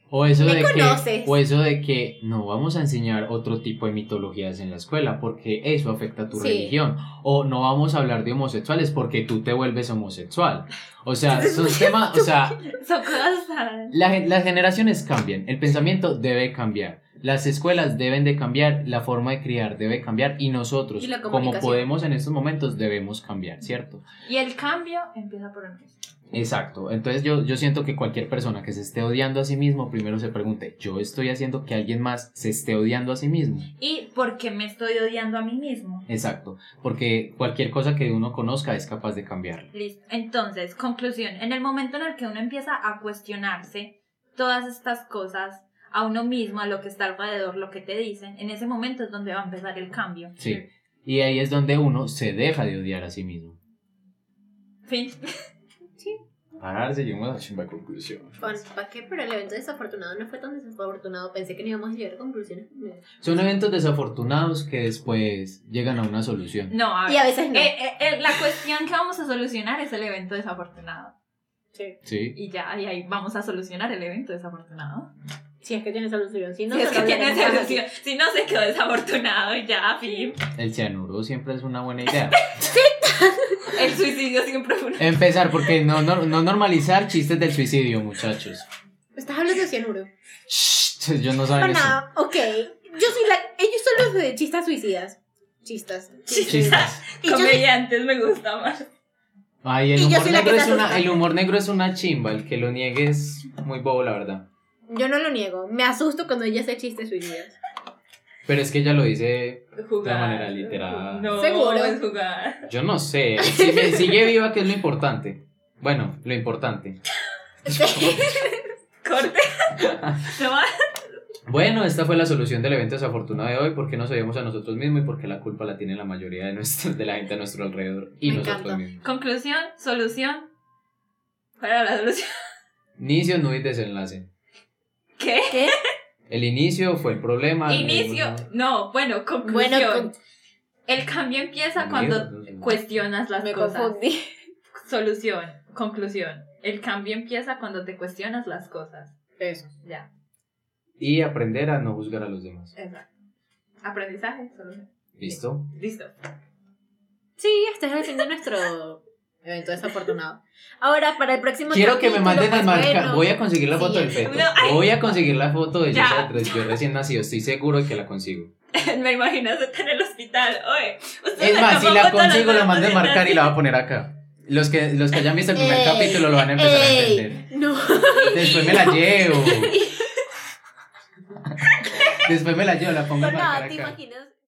O eso, Me de conoces. o eso de que no vamos a enseñar otro tipo de mitologías en la escuela porque eso afecta a tu Sí. religión. O no vamos a hablar de homosexuales porque tú te vuelves homosexual. O sea, son temas, o sea, Son cosas. las generaciones cambian, el pensamiento debe cambiar, las escuelas deben de cambiar, la forma de criar debe cambiar y nosotros, Y la como comunicación. podemos en estos momentos, debemos cambiar, ¿cierto? Y el cambio empieza por un mes. Exacto, entonces yo siento que cualquier persona que se esté odiando a sí mismo, primero se pregunte, ¿yo estoy haciendo que alguien más se esté odiando a sí mismo? ¿Y por qué me estoy odiando a mí mismo? Exacto, porque cualquier cosa que uno conozca es capaz de cambiarla. Listo. Entonces, conclusión. En el momento en el que uno empieza a cuestionarse todas estas cosas, a uno mismo, a lo que está alrededor, lo que te dicen, en ese momento es donde va a empezar el cambio. Sí, y ahí es donde uno se deja de odiar a sí mismo. Fin. Pararse, llegamos a la chimba conclusión. ¿Para qué? Pero el evento desafortunado no fue tan desafortunado. Pensé que no íbamos a llegar a conclusiones. Son eventos desafortunados que después llegan a una solución. No, a ver. Y a veces no. La cuestión que vamos a solucionar es el evento desafortunado. Sí. Sí. Y ya, y ahí vamos a solucionar el evento desafortunado. Si es que tiene solución. Si no, Si es solo que tiene hablaremos más solución. Si no se quedó desafortunado y ya, fin. El cianuro siempre es una buena idea. El suicidio siempre fue una... Empezar, porque no normalizar chistes del suicidio, muchachos. aquí. Estás hablando de cianuro. Shh, yo no saben eso. Pana, ok. Ellos son los de chistas suicidas. Chistas. Chistes. Y yo soy- Comediantes me gusta más. Ay, el Y yo humor soy la negro que es está una, asustando. el humor negro es una chimba. El que lo niegue es muy bobo, la verdad. Yo no lo niego. Me asusto cuando ella hace chistes suicidas. Pero es que ella lo dice. Jugar. De manera literal. No, Seguro. es jugar. Yo no sé. Si me sigue viva, que es lo importante. Bueno, lo importante. Corte. No más. Bueno, esta fue la solución del evento desafortunado de hoy. Porque nos odiamos a nosotros mismos y porque la culpa la tiene la mayoría de la gente a nuestro alrededor. Y Me nosotros encanta. mismos. Conclusión, solución. ¿Cuál era la solución? Inicio, no y desenlace. ¿Qué? ¿Qué? El inicio fue el problema. Inicio. No, bueno, conclusión. Bueno, El cambio empieza cuando cuestionas las me cosas. confundí. Solución, conclusión. El cambio empieza cuando te cuestionas las cosas. Eso. Ya. Y aprender a no juzgar a los demás. Exacto. Aprendizaje, solución. ¿Listo? Listo. Sí, este es el fin de nuestro evento desafortunado. Ahora, para el próximo Quiero que me capítulo, manden pues, a marcar. bueno. Voy a conseguir la foto del Siguiente. feto. No, ay. Voy a conseguir la foto de Ya. yo recién nacido. Estoy seguro de que la consigo. Me imagino en el hospital. Oye, Es más, si la consigo, la mando a marcar y la voy a poner acá. Los que hayan visto el primer capítulo lo van a empezar a entender. No. Después me la llevo. Después me la llevo, la pongo a No, marcar ¿te acá. imaginas?